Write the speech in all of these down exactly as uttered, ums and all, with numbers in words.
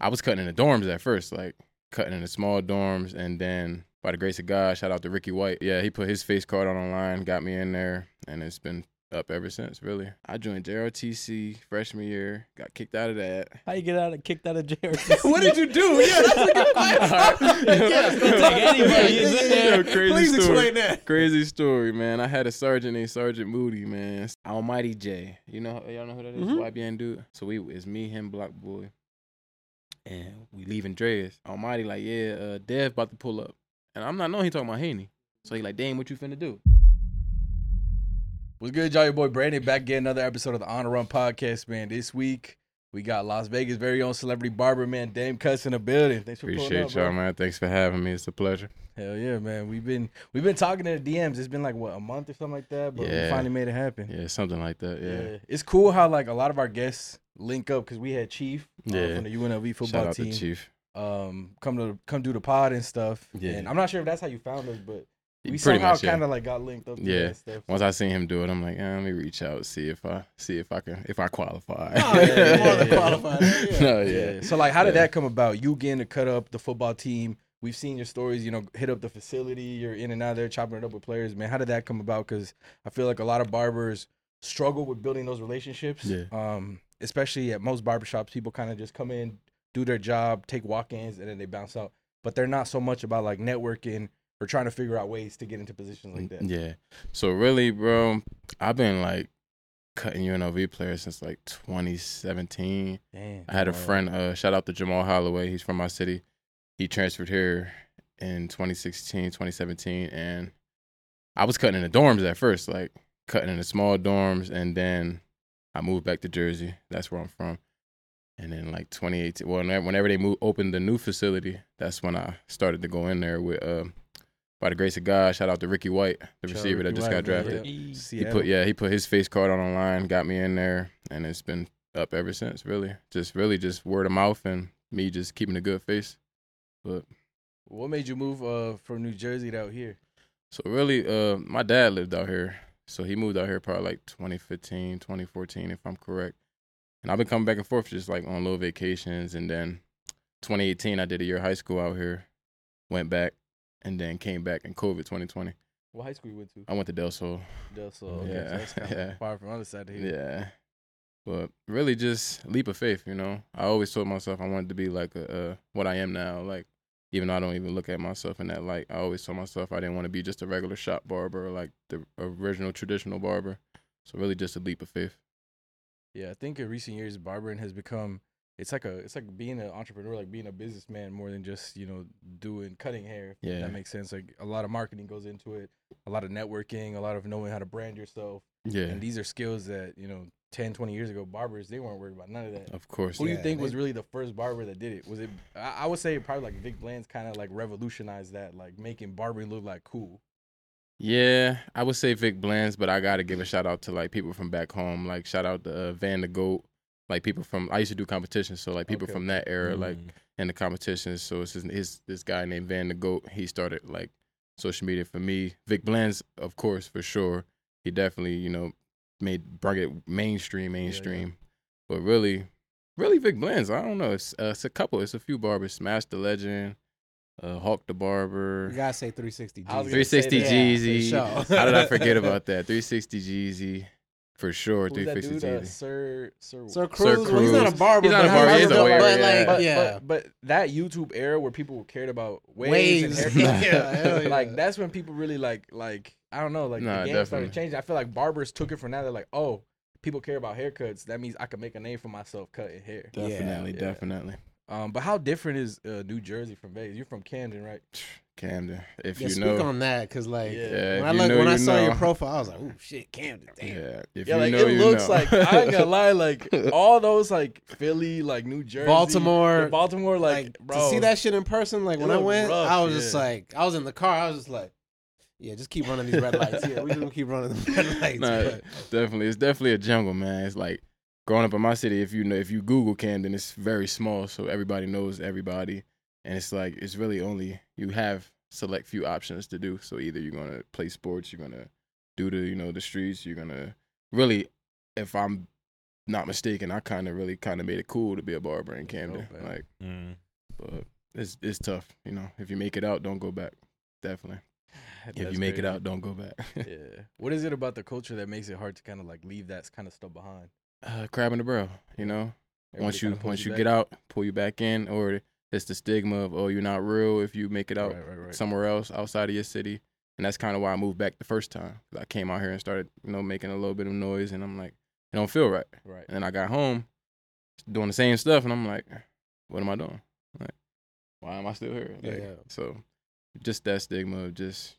I was cutting in the dorms at first, like cutting in the small dorms, and then by the grace of God, shout out to Ricky White. Yeah, he put his face card on online, got me in there, and it's been up ever since, really. I joined J R T C freshman year, got kicked out of that. How you get out of kicked out of J R T C? What did you do? Yeah, that's a good question. Yes, go take anybody. Yeah, yeah, yeah. Yo, crazy Please story. explain that. Crazy story, man. I had a sergeant named Sergeant Moody, man. Almighty J. You know, y'all know who that is? Mhm. Y B N dude. So we, it's me, him, Block Boy, and we leaving Dre's. Almighty like, yeah, uh, Dev about to pull up, and I'm not knowing he talking about Haney. So he like, Dame, what you finna do? What's good, y'all? Your boy Brandon back again, another episode of the On the Run podcast, man. This week we got Las Vegas' very own celebrity barber, man, Dame Cuts in the building. Thanks for pulling Appreciate up, y'all, bro. man. Thanks for having me. It's a pleasure. Hell yeah, man. We've been we've been talking in the D Ms. It's been like what, a month or something like that, but we Yeah. finally made it happen. Yeah, something like that. Yeah. It's cool how like a lot of our guests link up because we had Chief uh, Yeah. from the U N L V football Shout out team to Chief. um come to come do the pod and stuff. Yeah. And I'm not sure if that's how you found us, but we Pretty somehow much, yeah. kind of like got linked up. To Yeah. that stuff. Once I seen him do it, I'm like, eh, let me reach out, see if I see if I can if I qualify. Oh, yeah, more than Yeah. qualified. Yeah. No, Yeah. yeah. So like, how did Yeah. that come about? You getting to cut up the football team. We've seen your stories. You know, hit up the facility. You're in and out there chopping it up with players. Man, how did that come about? Because I feel like a lot of barbers struggle with building those relationships. Yeah. Um, especially at most barbershops, people kind of just come in, do their job, take walk-ins, and then they bounce out. But they're not so much about like networking or trying to figure out ways to get into positions like that. Yeah. So really, bro, I've been like cutting U N L V players since like twenty seventeen. Damn. I had a Wow. friend, uh, shout out to Jamal Holloway. He's from my city. He transferred here in twenty sixteen, twenty seventeen, and I was cutting in the dorms at first, like cutting in the small dorms, and then I moved back to Jersey. That's where I'm from. And then like twenty eighteen, well, whenever they moved, opened the new facility, that's when I started to go in there with, uh, by the grace of God, shout out to Ricky White, the Shout out receiver that Ricky just White, got man, drafted. yeah. He Seattle. put yeah, he put his face card on online, got me in there, and it's been up ever since. Really, just really just word of mouth and me just keeping a good face. But What made you move uh, from New Jersey to out here? so really, uh, my dad lived out here, so he moved out here probably like twenty fifteen, twenty fourteen, if I'm correct. And I've been coming back and forth just like on little vacations, and then twenty eighteen I did a year of high school out here, went back, and then came back in COVID twenty twenty. What high school you went to? I went to Del Sol. Del Sol. Okay, so Yeah, that's kind of yeah. far from the other side of here. Yeah. But really just leap of faith, you know. I always told myself I wanted to be like a, uh, what I am now. Like, even though I don't even look at myself in that light, I always told myself I didn't want to be just a regular shop barber or like the original traditional barber. So really just a leap of faith. Yeah, I think in recent years, barbering has become it's like a it's like being an entrepreneur, like being a businessman more than just you know doing cutting hair. If Yeah. that makes sense. Like a lot of marketing goes into it, a lot of networking, a lot of knowing how to brand yourself, Yeah, and these are skills that you know ten, twenty years ago barbers they weren't worried about none of that. of course. Who do you Yeah, think they- was really the first barber that did it? Was it? I, I would say probably like Vic Bland's kind of like revolutionized that, like making barbering look like cool. Yeah, I would say Vic Bland's, but I got to give a shout out to like people from back home. Like shout out to uh, Van the Goat. Like people from, I used to do competitions. So like people Okay. from that era, like Mm. in the competitions. So it's his, his this guy named Van the Goat. He started like social media for me. Vic Bland's, of course, for sure. He definitely, you know, made brought it mainstream, mainstream. But really, really Vic Bland's. I don't know. It's uh, it's a couple. It's a few barbers. Smash the Legend, uh, Hawk the Barber, You gotta say three sixty. I was gonna three sixty say that. Jeezy. Yeah, for sure. How did I forget about that? three sixty Jeezy, for sure. Who's three that sixty dude? Uh, Jeezy. Sir, Sir, Sir Cruz. Sir Well, he's not a Cruz. barber. He's not a but barber, he's he's a but, waiter, like, yeah. But, yeah. but but that YouTube era where people cared about waves, Waves. and haircuts, Yeah, hell yeah. like that's when people really like like I don't know, like Nah, the game definitely. started changing. I feel like barbers took it from that. They're like, oh, people care about haircuts. That means I can make a name for myself cutting hair. Definitely, Yeah. definitely. Um, but how different is uh, New Jersey from Vegas? You're from Camden, right? Camden. If Yeah, you speak know. on that, cause like Yeah. Yeah, when if I you look, know, when I you saw your know. profile, I was like, "Ooh, shit, Camden, damn." Yeah, if Yeah, you like know, it you looks know. like I ain't gonna lie, like all those like Philly, like New Jersey, Baltimore, yeah, Baltimore, like, Like bro, to see that shit in person, like it when I look went, rough, I was just yeah. like, I was in the car, I was just like, yeah, just keep running these red lights. Yeah, we just gonna keep running the red lights. Nah, but- definitely, it's definitely a jungle, man. It's like growing up in my city. If you know, if you Google Camden, it's very small, so everybody knows everybody, and it's like it's really only you have select few options to do. So either you're gonna play sports, you're gonna do the you know the streets, you're gonna really, if I'm not mistaken, I kind of really kind of made it cool to be a barber in Camden. dope, man. Like, Mm. but it's it's tough, you know. If you make it out, don't go back. Definitely. If That's you make it crazy. out, don't go back. Yeah. What is it about the culture that makes it hard to kind of like leave that kind of stuff behind? uh, crab in the barrel, you know. Everybody once you kinda pulls once you back? get out, pull you back in, or it's the stigma of, oh, you're not real if you make it out Right, right, right. somewhere else outside of your city. And that's kind of why I moved back the first time. 'Cause I came out here and started, you know, making a little bit of noise, and I'm like, it don't feel right. Right. And then I got home doing the same stuff, and I'm like, what am I doing? Like, why am I still here? Like, Yeah. So just that stigma of just,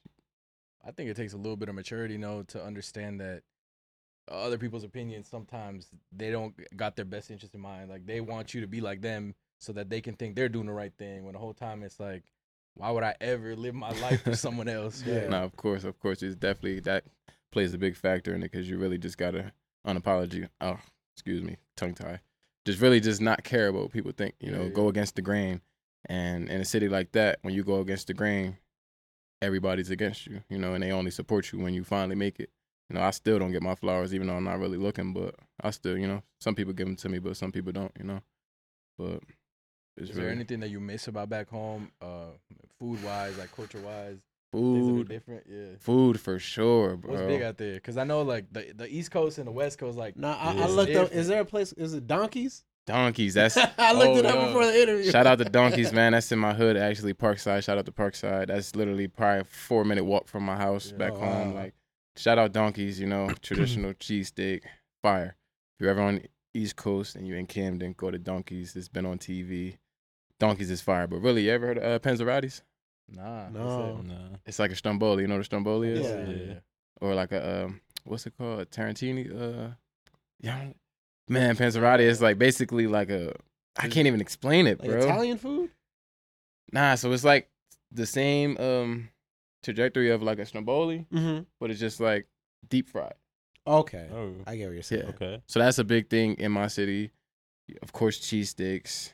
I think it takes a little bit of maturity, you know, to understand that other people's opinions sometimes they don't got their best interest in mind. Like they want you to be like them so that they can think they're doing the right thing. When the whole time it's like, why would I ever live my life for someone else? Yeah. no, of course, of course, it's definitely, that plays a big factor in it, because you really just got to unapology, oh, excuse me, tongue tie, just really just not care about what people think, you know, Yeah, go yeah. against the grain. And in a city like that, when you go against the grain, everybody's against you, you know, and they only support you when you finally make it. You know, I still don't get my flowers, even though I'm not really looking, but I still, you know, some people give them to me, but some people don't, you know. But it's Is there really anything that you miss about back home, uh, food wise, like culture wise? Things that are food, different, yeah. food for sure, bro. What's big out there? Because I know like the the East Coast and the West Coast, like No, I, Yeah. I looked up. Different. Is there a place? Is it Donkeys? Donkeys, that's I looked Oh, it up yeah. before the interview. shout out to Donkeys, man. That's in my hood, actually, Parkside. Shout out to Parkside. That's literally probably a four minute walk from my house Yeah. back Oh, home. wow. Like, shout out Donkeys, you know, traditional cheesesteak, fire. If you're ever on the East Coast and you're in Camden, go to Donkeys. It's been on T V. Donkeys is fire. But really, you ever heard of uh, Panzerati's? nah, what's No. that? No. It's like a stromboli. You know what a stromboli is? Yeah. yeah. Or like a, um, what's it called? A Tarantini? Uh, yeah. Man, Panzerati is like basically like a, I can't even explain it, Like bro. Italian food? Nah, so it's like the same um trajectory of like a stromboli, Mm-hmm. but it's just like deep fried. Okay. Oh. I get what you're saying. Yeah. Okay. So that's a big thing in my city. Of course, cheesesteaks.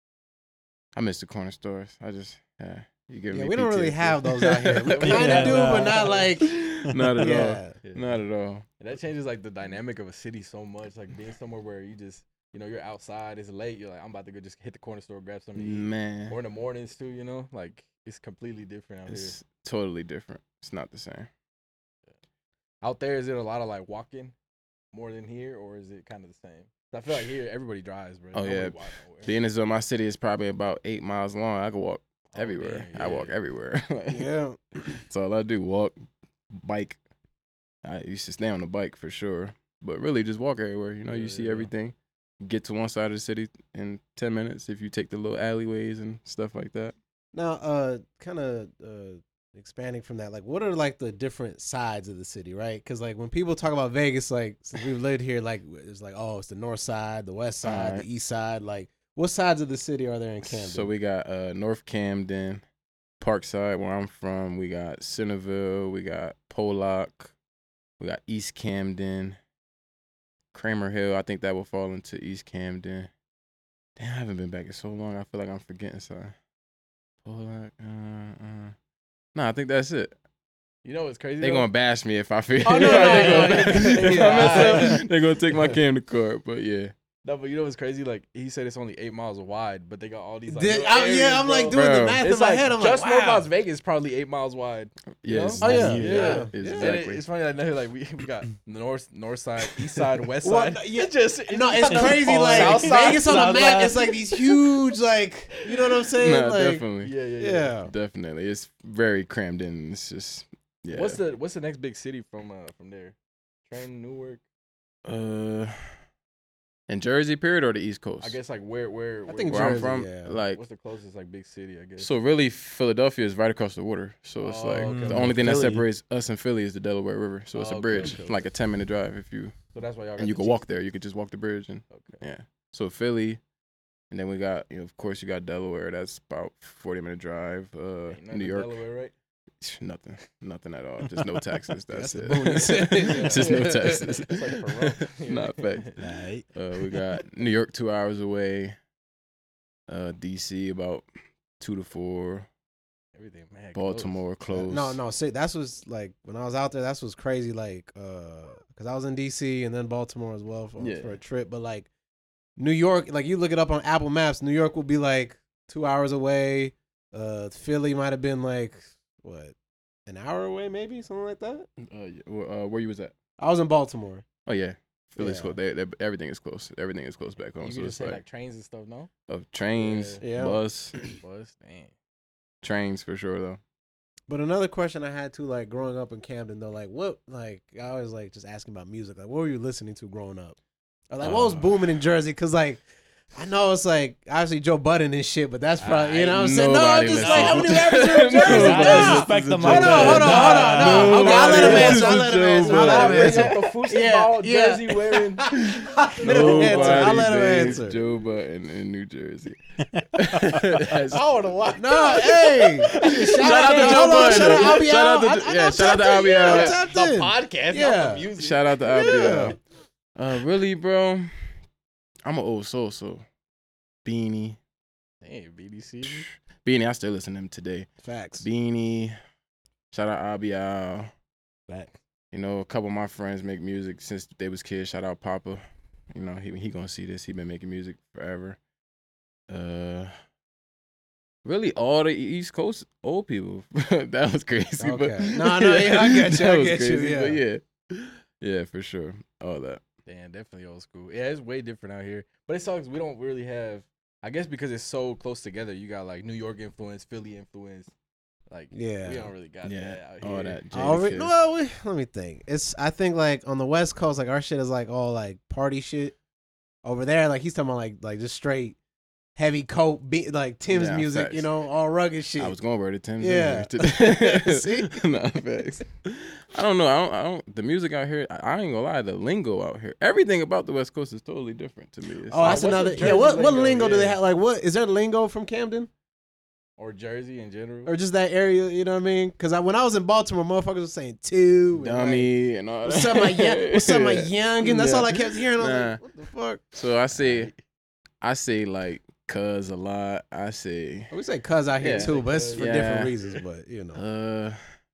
I miss the corner stores. I just, yeah, you give Yeah, me we don't really P T S D. have those out here. We kind of Yeah, do, nah. but not like. Not at all. Yeah. Yeah. Not at all. And that changes like the dynamic of a city so much. Like being somewhere where you just, you know, you're outside, it's late, you're like, I'm about to go just hit the corner store, grab something to eat. Man, Or in the mornings too, you know? Like it's completely different out it's totally different. It's not the same. here. Out there, is it a lot of like walking more than here, or is it kind of the same? I feel like here everybody drives, bro. Oh, Nobody yeah. walk nowhere. Being as though my city is probably about eight miles long, I could walk Oh, everywhere. dang, I walk yeah. everywhere. Like, Yeah. that's all I do. Walk, bike. I used to stay on the bike for sure, but really just walk everywhere. You know, Yeah, you see yeah. everything. Get to one side of the city in ten minutes if you take the little alleyways and stuff like that. Now, uh, kind of uh, expanding from that, like, what are like the different sides of the city, right? Because like when people talk about Vegas, like since we've lived here, like it's like, oh, it's the north side, the west side, Alright. the east side. Like, what sides of the city are there in Camden? So we got uh, North Camden, Parkside, where I'm from. We got Centerville. We got Pollock. We got East Camden, Kramer Hill. I think that will fall into East Camden. Damn, I haven't been back in so long. I feel like I'm forgetting something. Pollock. Uh, uh. No, I think that's it. You know what's crazy? They're though? gonna bash me if I forget. Oh, no, no, They no, gonna- no. if Yeah, I mess alright. up, they're gonna take my Camden card. But yeah, No, but you know what's crazy? Like he said, it's only eight miles wide, but they got all these. Like, Did- little I- areas, yeah, I'm bro. like doing the Bro. math It's in my like head. I'm just like, North wow. Las Vegas is probably eight miles wide. yes, Oh, yeah, yeah, yeah, is yeah. And exactly. it, it's funny. I know like we we got north north side, east side, west Well, side. yeah. It just No, it's just crazy. falls Like south side, Vegas on the south map, side. it's like these huge, like you know what I'm saying? Nah, like, definitely. Yeah, yeah, yeah. yeah. Definitely. It's very crammed in. It's just, yeah. What's the what's the next big city from uh from there? Trenton, Newark. uh in Jersey period or the East Coast? I guess like where where, I where think where I'm Jersey, from, yeah. like, what's the closest like big city? I guess. so really Philadelphia is right across the water. So it's Oh, like okay. the only thing that Philly. separates us and Philly is the Delaware River. So it's Oh, a okay, bridge, okay. like a ten minute drive if you So that's why y'all. Got and you the can walk cheese- there. You could just walk the bridge and Okay. yeah. So Philly, and then we got, you know, of course you got Delaware. That's about forty minute drive. Uh, Ain't nothing New in York, Delaware, right? nothing, nothing at all. Just no taxes. That's, That's it. the boonies. Just no taxes. It's like Perot. Not fact. Right. Uh, we got New York two hours away. Uh, D C about two to four. Everything, man. Baltimore close. No, no. See, that's what's like when I was out there. That's what's crazy. Like, uh, because I was in D C and then Baltimore as well for, Yeah. for a trip. But like New York, like you look it up on Apple Maps, New York will be like two hours away. Uh, Philly might have been like what, an hour away, maybe something like that. Uh, yeah. Where, uh, where you was at? I was in Baltimore. Oh yeah, Philly's Yeah. close. They, they, everything is close. Everything is close back home. You So can it's just say like, like trains and stuff, no? of trains, Yeah. bus, Bus, damn. trains for sure though. But another question I had too, like growing up in Camden, though, like what, like I always like just asking about music. Like, what were you listening to growing up? Or like, what was Uh. booming in Jersey? Because like, I know it's like obviously Joe Budden and shit, but that's probably you know what I'm saying. No, I'm Nobody just like, how many listens rappers are in to- Jersey? Nobody Nah. listens Respect to them Joe like Hold on, hold on, that. hold on. No, okay, I'll let him Nobody answer. I'll listens let to him answer. Joe I'll let him Budden. answer. Bring up the foosball Yeah, yeah. jersey wearing. Let him answer. I'll let him Nobody answer. thinks Joe Budden in New Jersey. That's- I would have watched. No, hey, shout, out to hey, Joe hold on, Budden. shout out Albie Shout out to- Al. I- I- yeah, I'm shout out to tapped in. Albie Yeah, Al. I'm tapped The in. podcast, Yeah. not the music. Shout out to Yeah. Albie. Uh, really, bro. I'm an old soul, so Beanie, Damn, B D C. Beanie. I still listen to him today. Facts. Beanie. Shout out Albie Al. Fact. You know, a couple of my friends make music since they was kids. Shout out Papa. You know, he he gonna see this. He been making music forever. Uh, really, all the East Coast old people. That was crazy. Okay. But No, no, yeah, I get you, that I was get you, crazy, but yeah. yeah, yeah, for sure. All that. Damn, definitely old school. Yeah, it's way different out here. But it sucks. We don't really have. I guess because it's so close together. You got like New York influence, Philly influence. Like, Yeah. we don't really got Yeah, that out here. all that. All Jadakiss. right, well, we, let me think. It's I think like on the West Coast, like our shit is like all like party shit. Over there, like he's talking about like like just straight heavy coat, beat like Tim's Yeah, music, facts. you know, all rugged shit. I was going to wear the Tim's. Yeah. See? no, facts. I don't know. I don't. I don't. The music out here. I, I ain't gonna lie. The lingo out here. Everything about the West Coast is totally different to me. It's oh, that's what's the another. Yeah, Jersey what what lingo? lingo do they Yeah. have? Like, what is there lingo from Camden Or Jersey in general. or just that area? You know what I mean? Because I, when I was in Baltimore, motherfuckers was saying two, and, like, dummy and all that. what's up, my young? What's up, my youngin? That's Yeah. all I kept hearing. I was Nah. like, what the fuck? So I say, I say like cuz a lot. I say, We say cuz out here Yeah. too, but it's for Yeah. different reasons. But you know, uh,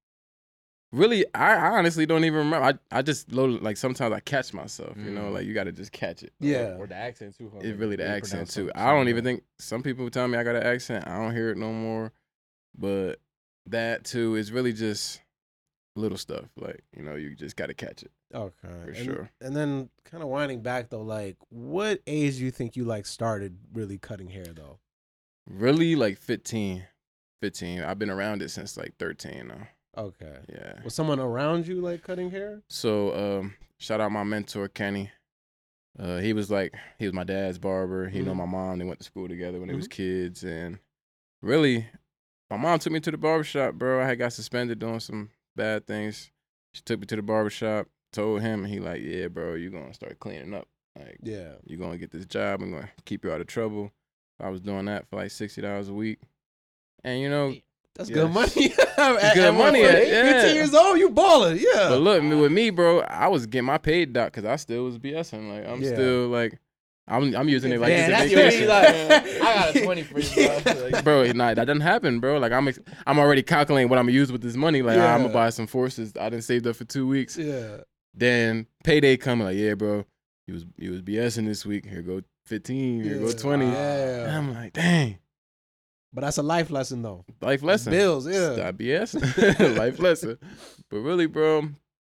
really, I, I honestly don't even remember. I, I just load like sometimes I catch myself. You know, Mm. like you got to just catch it. yeah. Or the accent too. huh? It's really the They accent pronounce too. some- I don't some even words. think some people tell me I got an accent. I don't hear it no more. But that too is really just little stuff. Like, you know, you just gotta catch it. Okay, For and, sure. And then kind of winding back though, like what age do you think you like started really cutting hair though? Really like fifteen. fifteen. I've been around it since like thirteen now. Okay. Yeah. Was someone around you like cutting hair? So um shout out my mentor Kenny. Uh he was like he was my dad's barber. He know Mhm. my mom. They went to school together when they was kids, and really my mom took me to the barbershop, bro. I had got suspended doing some bad things. She took me to the barbershop, told him, and he like, yeah, bro, you gonna start cleaning up. Like, Yeah. you gonna get this job. I'm gonna keep you out of trouble. I was doing that for like sixty dollars a week. And you know, That's Yeah. good money. At- good at what, money, fifteen yeah. fifteen years old, you balling. Yeah. but look, with me, bro, I was getting my paid doc because I still was BSing. Like, I'm Yeah. still like, I'm I'm using it like Yeah, it's a that's vacation. your- like, I got a twenty for you, bro. Like, Bro, nah, that doesn't happen, bro. Like I'm, ex- I'm already calculating what I'm gonna use with this money. Like Yeah. I'm gonna buy some forces. I didn't save up for two weeks. Yeah. Then payday coming, like, yeah, bro, you was you was BSing this week. Here go fifteen. Here go Yeah. twenty. And Yeah. I'm like, dang, But that's a life lesson though. life lesson. Bills. Yeah. Stop BS. Life lesson. But really, bro,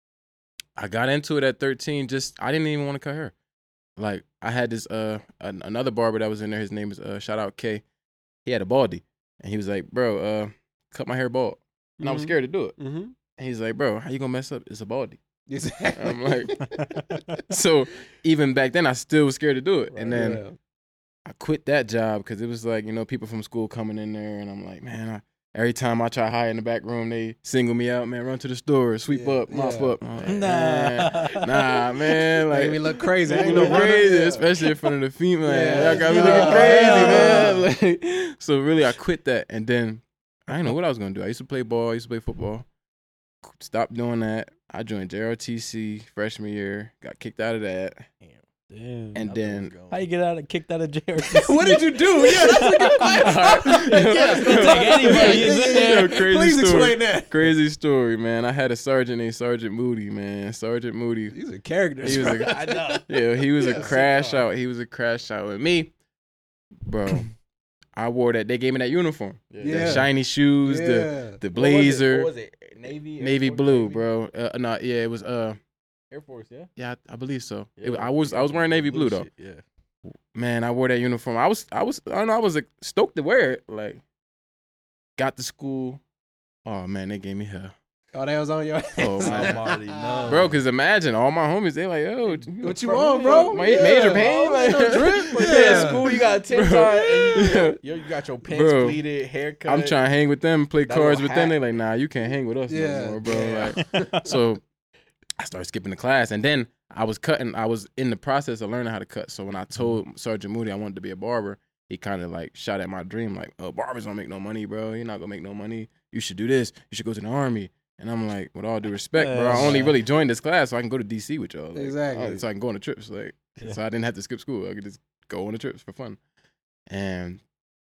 I got into it at thirteen. Just I didn't even want to cut hair. Like I had this uh an, another barber that was in there. His name is uh shout out K. He had a baldy, and he was like, bro, uh, cut my hair bald. And I was Mhm. scared to do it. Mm-hmm. And he's like, bro, how you gonna mess up? It's a baldy. Exactly. I'm like, so even back then, I still was scared to do it. And then Yeah. I quit that job because it was like, you know, people from school coming in there, and I'm like, man, I, every time I try to hide in the back room, they single me out, man, run to the store, sweep Yeah, up, mop yeah. up. I'm like, man, nah, man, Made like, me look crazy. I Make ain't me no look crazy, yeah. especially in front of the female. Yeah. Y'all got me Yeah. looking crazy, man. Like, so really, I quit that, and then I didn't know what I was gonna do. I used to play ball. I used to play football. Stopped doing that. I joined J R T C freshman year. Got kicked out of that. Damn. Damn. And then How you get out of kicked out of jail? What did you do? Yeah, that's a good question. Yes, don't take anybody. Yeah, yeah, yeah. Yo, crazy Please story. explain that. Crazy story, man. I had a sergeant named Sergeant Moody, man. Sergeant Moody. These are characters. He was a, I know. yeah, he was Yeah. a crash out. He was a crash out with me, bro. I wore that. They gave me that uniform, Yeah. the shiny shoes, yeah. the the blazer, What was it? What was it? Navy. Air navy Force, blue, Navy? bro. Uh, no, yeah, it was uh, Air Force, yeah. yeah, I, I believe so. It- Yeah. I was I was wearing navy blue though. shit, Yeah. Man, I wore that uniform. I was I was I don't know. I was like, stoked to wear it. Like, got to school. Oh man, they gave me hell. Oh, that was on your. Oh man. Somebody know. Bro, cause imagine all my homies, they like, yo, What you want, bro? Ma- Yeah. Major pain, Oh, like, no drip. But Yeah. yeah, school you got tip Bro. on, and Yeah. you, you got your pants Bro. pleated, haircut. I'm trying to hang with them, play That cards little with them. hat. They like, nah, you can't hang with us Yeah. no more, bro. Yeah. Like, so I started skipping the class, and then I was cutting. I was in the process of learning how to cut. So when I told Sergeant Moody I wanted to be a barber, he kind of like shot at my dream, like, "Oh, barbers don't make no money, bro. You're not gonna make no money. You should do this. You should go to the army." And I'm like, with all due respect, bro, I only really joined this class so I can go to D C with y'all. Like, Exactly. oh, so I can go on the trips, like, Yeah. so I didn't have to skip school. I could just go on the trips for fun. And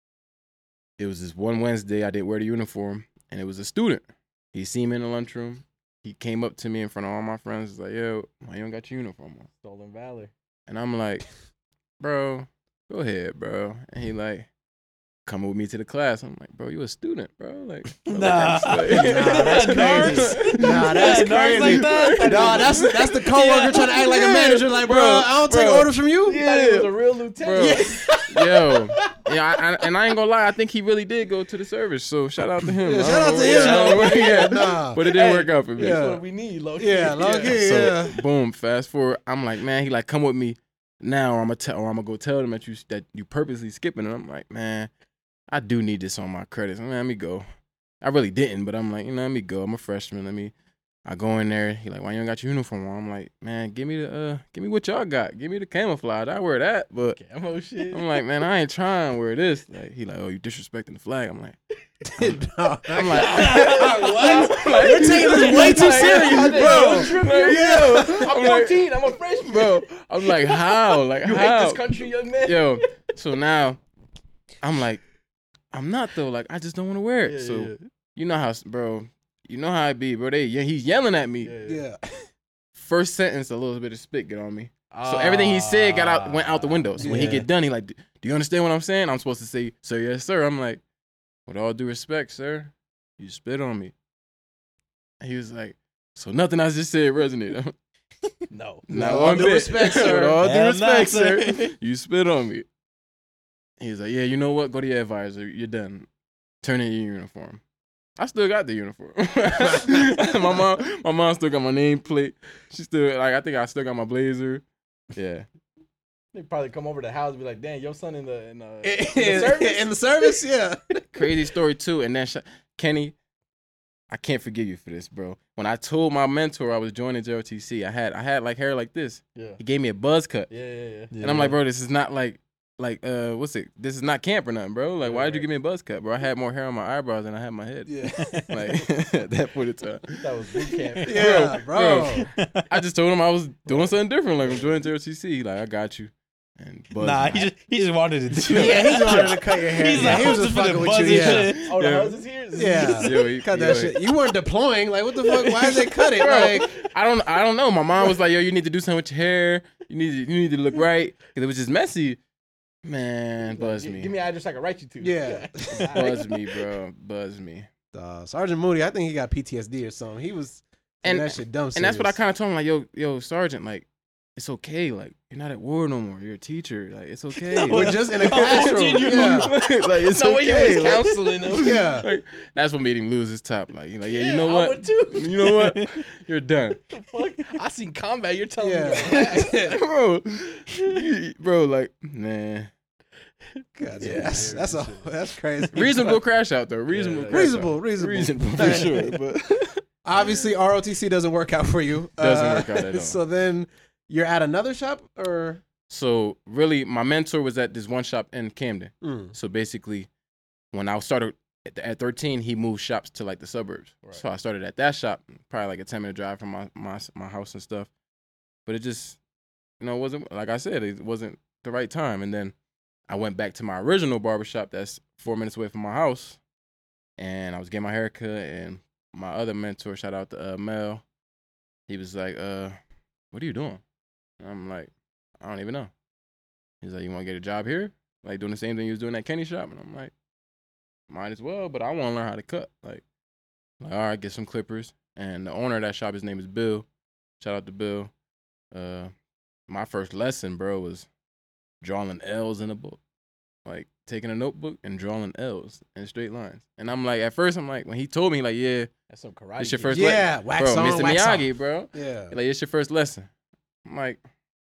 it was this one Wednesday I didn't wear the uniform, and it was a student. He seen me in the lunchroom. He came up to me in front of all my friends. He's like, yo, why you don't got your uniform on? Stolen Valor. And I'm like, bro, go ahead, bro. And he like, coming with me to the class. I'm like, bro, you a student, bro. Like, bro, Nah. like, I'm just Nah, that's crazy. Nah, that's Yeah, narcs crazy. like that? Nah, that's that's the coworker Yeah. trying to act like a manager. Like, bro, Bro, I don't take bro. orders from you. You thought he was a real lieutenant. Bro, yo, yeah, I, I, and I ain't gonna lie, I think he really did go to the service. So shout out to him. Yeah, I shout don't out know to what- him. yeah, Yeah, nah. but it didn't Hey, work out for me. yeah. That's what we need, low Yeah, low key. So Yeah. boom, fast forward. I'm like, man, he like, come with me now, or I'm gonna tell, or I'm gonna go tell them that you that you purposely skipping. And I'm like, man, I do need this on my credits. Man, let me go. I really didn't, but I'm like, you know, let me go. I'm a freshman. Let me. I go in there. He like, why you don't got your uniform on? I'm like, man, give me the, uh, give me what y'all got. Give me the camouflage. I wear that, but Camo shit. I'm like, man, I ain't trying to wear this. Like, he like, oh, you disrespecting the flag. I'm like, Nah, I'm like, What? I'm like, You're taking this way too serious, bro. Yeah. I'm fourteen. I'm a freshman. bro. I'm like, how? Like, You how? hate this country, young man? Yo, so now I'm like, I'm not though. Like, I just don't want to wear it. Yeah, so yeah, you know how, bro. You know how I be, bro. They, yeah, he's yelling at me. yeah, yeah. Yeah. First sentence, a little bit of spit get on me. So everything he said got out, went out the window. So when he Yeah. get done, he like, do you understand what I'm saying? I'm supposed to say, sir, yes, sir. I'm like, with all due respect, sir, you spit on me. And he was like, so nothing I just said resonated. No. Not all one due bit. respect, sir. With all due Hell respect, nah, sir. sir. You spit on me. He was like, yeah, you know what? Go to your advisor. You're done. Turn in your uniform. I still got the uniform. my mom, my mom still got my nameplate. She still like. I think I still got my blazer. Yeah. They probably come over to the house and be like, "Damn, your son in the in, uh, In, in the service." in the service, yeah. Crazy story too. And then sh- Kenny, I can't forgive you for this, bro. When I told my mentor I was joining J R T C, I had I had like hair like this. yeah, He gave me a buzz cut, yeah, yeah, yeah. and I'm like, bro, this is not like like uh what's it? This is not camp or nothing, bro. Like, why did you give me a buzz cut, bro? I had more hair on my eyebrows than I had my head. Yeah. Like at that point in time. That was boot camp. Yeah, bro. I just told him I was doing something different. Like, I'm joining J R T C. He like, I got you. And buzz Nah, me. he just he just wanted to do it. Yeah, he wanted to cut your hair. He's Yeah, like, he was I'm just just fucking finna with buzz you. this Yeah. shit. Oh, the Yeah. house is here. Yeah. Yo, he- Cut yo, that he- shit. You weren't deploying. Like, what the fuck? Why did they cut it? Bro, Like, I don't, I don't know. My mom was like, "Yo, you need to do something with your hair. You need, to, you need to look right because it was just messy." Man, buzz Gi- me, Give me an address I can write you to. Yeah. buzz me, bro, buzz me. uh, Sergeant Moody, I think he got P T S D or something. He was And- and that shit dumb. And that's what I serious. kind of told him, like, "Yo, yo, Sergeant, like, it's okay. Like, you're not at war no more. You're a teacher. Like, it's okay. We're just in a Oh, classroom. Virginia. Yeah. like, it's No way you okay. was Like, counseling him. Yeah. like, that's what made him lose his top. Like, he's like, yeah, you Yeah, know I what? would too. You know what? You're done. Fuck. I seen combat. You're telling Yeah. me. bro, you- bro, like, man. God, Yeah. that's that's a that's crazy. Reasonable crash out though. Reasonable, Yeah. crash Reasonable, out. reasonable. reasonable for sure. But Obviously, R O T C doesn't work out for you. Doesn't Uh, work out at all. So then you're at another shop, or so really, my mentor was at this one shop in Camden. Mm. So basically, when I started at, at thirteen, he moved shops to like the suburbs. Right. So I started at that shop, probably like a ten minute drive from my my my house and stuff. But it just you know, it wasn't like I said, it wasn't the right time. And then I went back to my original barbershop that's four minutes away from my house, and I was getting my hair cut, and my other mentor, shout out to uh, Mel, he was like, uh, what are you doing? And I'm like, I don't even know. He's like, you want to get a job here? Like doing the same thing you was doing at Kenny shop? And I'm like, might as well, but I want to learn how to cut. Like, like, all right, get some clippers. And the owner of that shop, his name is Bill. Shout out to Bill. Uh, my first lesson, bro, was drawing L's in a book. Like, taking a notebook and drawing L's in straight lines. And I'm like, at first, I'm like, when he told me, like, yeah, That's some karate. it's your kid. first Yeah, lesson. wax Bro, on, Mister wax Miyagi, off. bro. Yeah. Like, it's your first lesson. I'm like,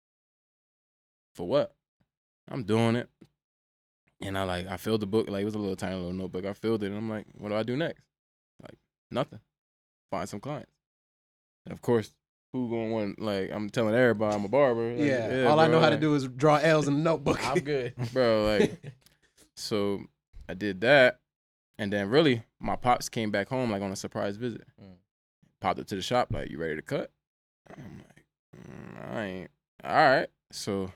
for what? I'm doing it. And I like, I filled the book. Like, it was a little tiny little notebook. I filled it. And I'm like, what do I do next? Like, nothing. Find some clients. And of course, who gonna want, like, I'm telling everybody I'm a barber. Like, Yeah. All I bro, know how to like, do is draw L's in a notebook. I'm good. Bro, like, so I did that. And then really, my pops came back home, like, on a surprise visit. Mm. Popped up to the shop, like, you ready to cut? I'm like, mm, I ain't. All right. So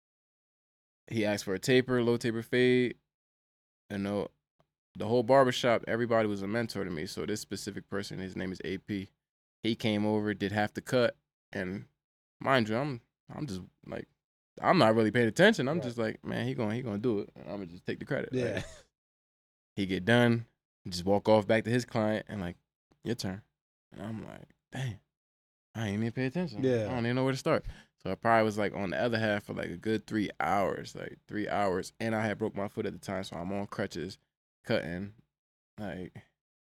he asked for a taper, low taper fade. And the, the whole barbershop, everybody was a mentor to me. So this specific person, his name is A P. He came over, did half the cut. And mind you, I'm I'm just like, I'm not really paying attention. I'm Right. just like, man, he gonna he gonna do it. And I'm gonna just take the credit. Yeah. Like, he get done, just walk off back to his client and like, your turn. And I'm like, dang, I ain't even pay attention. Yeah. I don't even know where to start. So I probably was like on the other half for like a good three hours, like three hours. And I had broke my foot at the time, so I'm on crutches, cutting. Like,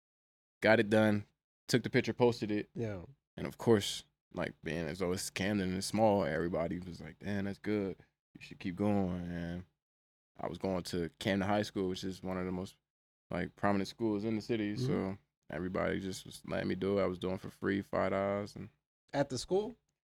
got it done, took the picture, posted it. Yeah. And of course, like, being as though it's Camden and small, everybody was like, damn, that's good. You should keep going. And I was going to Camden High School, which is one of the most, like, prominent schools in the city. Mhm. So everybody just was letting me do it. I was doing for free, five dollars. And At the school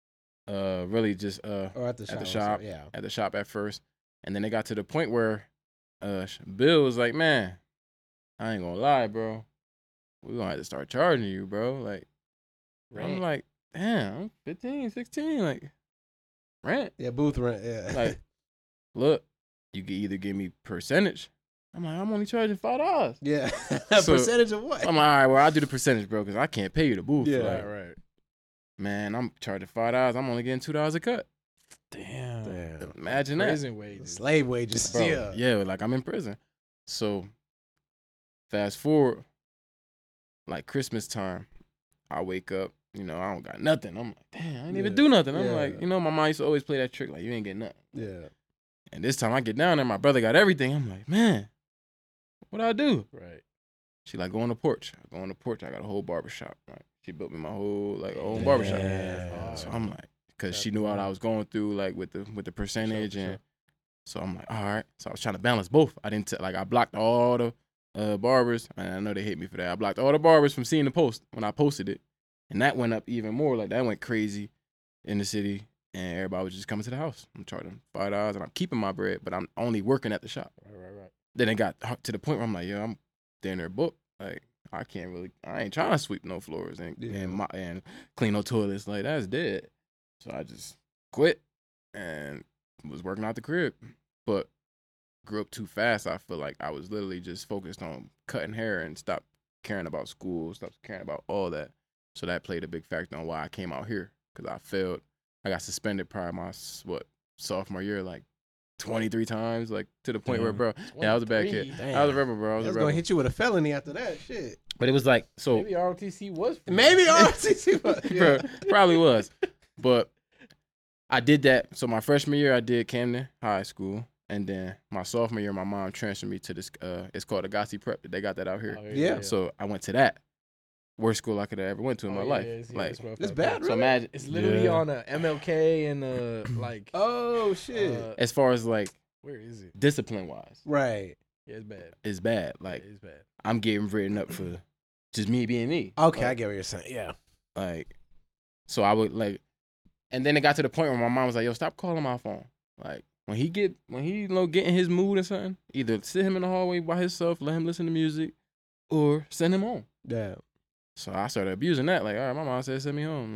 uh, really just uh, or at the shop? at the I'm shop, sorry, Yeah. at the shop at first. And then it got to the point where uh, Bill was like, man, I ain't gonna lie, bro. We're gonna have to start charging you, bro. Like, I'm Rent. like, damn, I'm fifteen, sixteen, like, rent. Yeah. Booth rent. Yeah. Like, look, you can either give me percentage. I'm like, I'm only charging five dollars. yeah. So- Percentage of what? I'm like, all right, well, I'll do the percentage, bro, because I can't pay you the booth. Yeah. Like, right. man, I'm charging five dollars. I'm only getting two dollars a cut. Damn. Damn. Imagine that. Prison wages. Slave wages. Bro, Yeah. yeah, like I'm in prison. So fast forward, like Christmas time, I wake up, you know, I don't got nothing. I'm like, damn, I ain't even Yeah. do nothing. I'm Yeah. like, you know, my mom used to always play that trick, like, you ain't getting nothing. Yeah. And this time I get down there, my brother got everything. I'm like, man, what I do? Right. She like, go on the porch. I go on the porch, I got a whole barbershop. Right? She built me my whole, like, own barbershop. Damn. So I'm like, because she knew what I was going through, like, with the with the percentage. for and sure. So I'm like, all right. So I was trying to balance both. I didn't, t- like, I blocked all the uh, barbers. And I know they hate me for that. I blocked all the barbers from seeing the post when I posted it. And that went up even more. Like, that went crazy in the city. And everybody was just coming to the house. I'm charging five dollars and I'm keeping my bread, but I'm only working at the shop. Right. Right. Right. Then it got h- to the point where I'm like, yo, I'm down there booked. Like, I can't really, I ain't trying to sweep no floors and, Yeah. and, my, and clean no toilets. Like, that's dead. So I just quit and was working out the crib. But grew up too fast. I feel like I was literally just focused on cutting hair and stopped caring about school, stopped caring about all that. So that played a big factor on why I came out here, because I failed. I got suspended prior my, s- what, sophomore year, like twenty-three times, like to the point where, Damn. bro, yeah, I was a bad kid. twenty-three. I was a rebel, bro. I I was a was rebel. gonna hit you with a felony after that. Shit. But it was like, so, Maybe R O T C was. for Maybe you. R T C. bro, probably was. But I did that. So my freshman year, I did Camden High School. And then my sophomore year, my mom transferred me to this, uh, it's called Agassi Prep. They got that out here. Oh, Yeah. So I went to that. Worst school I could have ever went to in Oh, my yeah, life. yeah, it's- yeah, like, it's rough It's out bad, there. really? so imagine, It's literally Yeah. on a M L K and uh like Oh shit. uh, as far as like where is it? discipline wise, Right. Yeah, it's bad. it's bad. Like, Yeah, it's bad. I'm getting written up for just me being me. Okay, I Like, get what you're saying. Yeah. Like, so I would like, and then it got to the point where my mom was like, "Yo, stop calling my phone." Like, when he get, when he you know get in his mood or something, either sit him in the hallway by himself, let him listen to music, or send him home. Yeah. So I started abusing that. Like, all right, my mom said send me home. Like,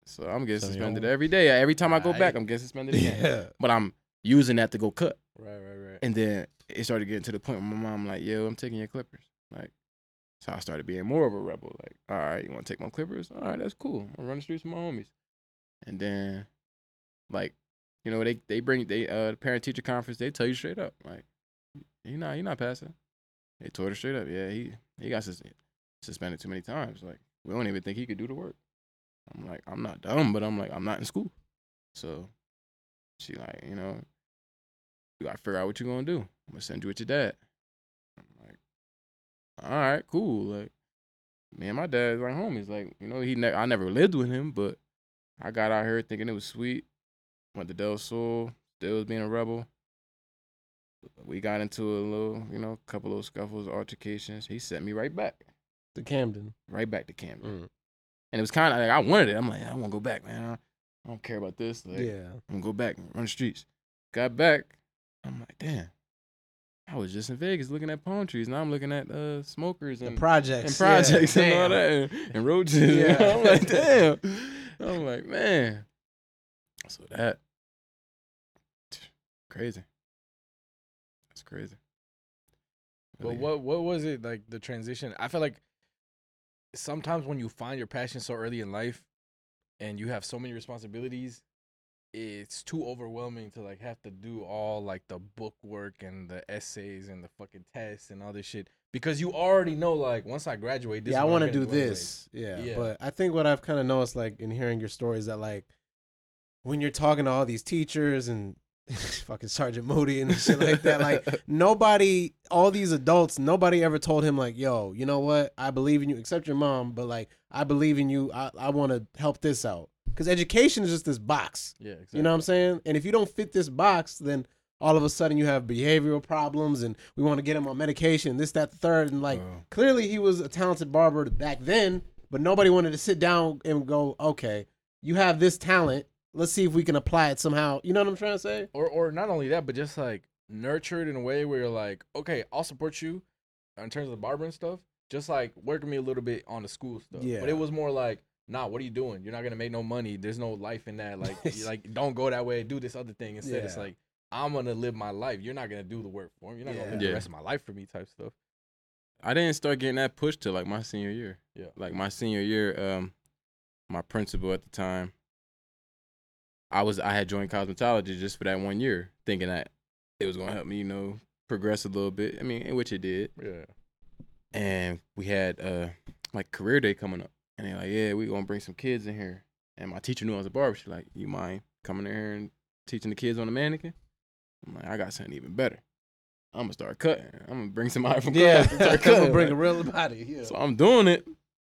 So I'm getting So, you suspended know- every day. Every time I go Right. back, I'm getting suspended again. Yeah. But I'm using that to go cut. Right, right, right. And then it started getting to the point where my mom like, yo, I'm taking your clippers. Like, so I started being more of a rebel. Like, all right, you want to take my clippers? All right, that's cool. I'll run the streets with my homies. And then, like, you know, they they bring they uh the parent teacher conference. They tell you straight up, like, you not you not passing. They told her straight up, yeah, he he got sus- suspended too many times. Like, we don't even think he could do the work. I'm like, I'm not dumb, but I'm like, I'm not in school. So she like, you know, you gotta figure out what you're gonna do. I'm gonna send you with your dad. I'm like, all right, cool. Like, me and my dad's like homies. Like, you know, he ne- I never lived with him, but I got out here thinking it was sweet. Went to Del Sol, still was being a rebel. We got into a little, you know, couple of scuffles, altercations. He sent me right back, To Camden. right back to Camden. Mm. And it was kind of like, I wanted it. I'm like, I want to go back, man. I, I don't care about this. Like, Yeah. I'm gonna go back and run the streets. Got back. I'm like, damn. I was just in Vegas looking at palm trees. Now I'm looking at uh, smokers The and, projects. and projects yeah. and all Damn. that and, and roaches. Yeah. I'm like, damn. I'm like, man. So that crazy. That's crazy. But Really. what what was it like the transition? I feel like sometimes when you find your passion so early in life and you have so many responsibilities, it's too overwhelming to like have to do all like the book work and the essays and the fucking tests and all this shit because you already know like once I graduate this Yeah, is I what want I'm to do gonna anyways. this. Yeah. Yeah. But I think what I've kind of noticed, like, in hearing your stories, that, like, when you're talking to all these teachers and fucking Sergeant Moody and shit like that, like, nobody, all these adults, nobody ever told him, like, yo, you know what? I believe in you, except your mom, but, like, I believe in you. I, I want to help this out. Because education is just this box. Yeah, exactly. You know what I'm saying? And if you don't fit this box, then all of a sudden you have behavioral problems and we want to get him on medication, this, that, the third. And like, Oh. clearly he was a talented barber back then, but nobody wanted to sit down and go, okay, you have this talent. Let's see if we can apply it somehow. You know what I'm trying to say? Or or not only that, but just like nurtured in a way where you're like, okay, I'll support you in terms of the barbering stuff. Just like work with me a little bit on the school stuff. Yeah. But it was more like, nah, what are you doing? You're not gonna make no money. There's no life in that. Like, you- like don't go that way. Do this other thing instead. It's Yeah. like I'm gonna live my life. You're not gonna do the work for me. You're not gonna live Yeah. the rest of my life for me. Type stuff. I didn't start getting that push till like my senior year. Yeah. Like my senior year, um, my principal at the time, I was I had joined cosmetology just for that one year, thinking that it was gonna help me, you know, progress a little bit. I mean, in which it did. Yeah. And we had uh like career day coming up, and they're like, yeah, we gonna bring some kids in here. And my teacher knew I was a barber. She's like, you mind coming in here and teaching the kids on the mannequin? I'm like, I got something even better. I'm gonna start cutting. I'm gonna bring somebody from Yeah. class and start I'm cutting. gonna bring a Like, real body. Yeah. so I'm doing it.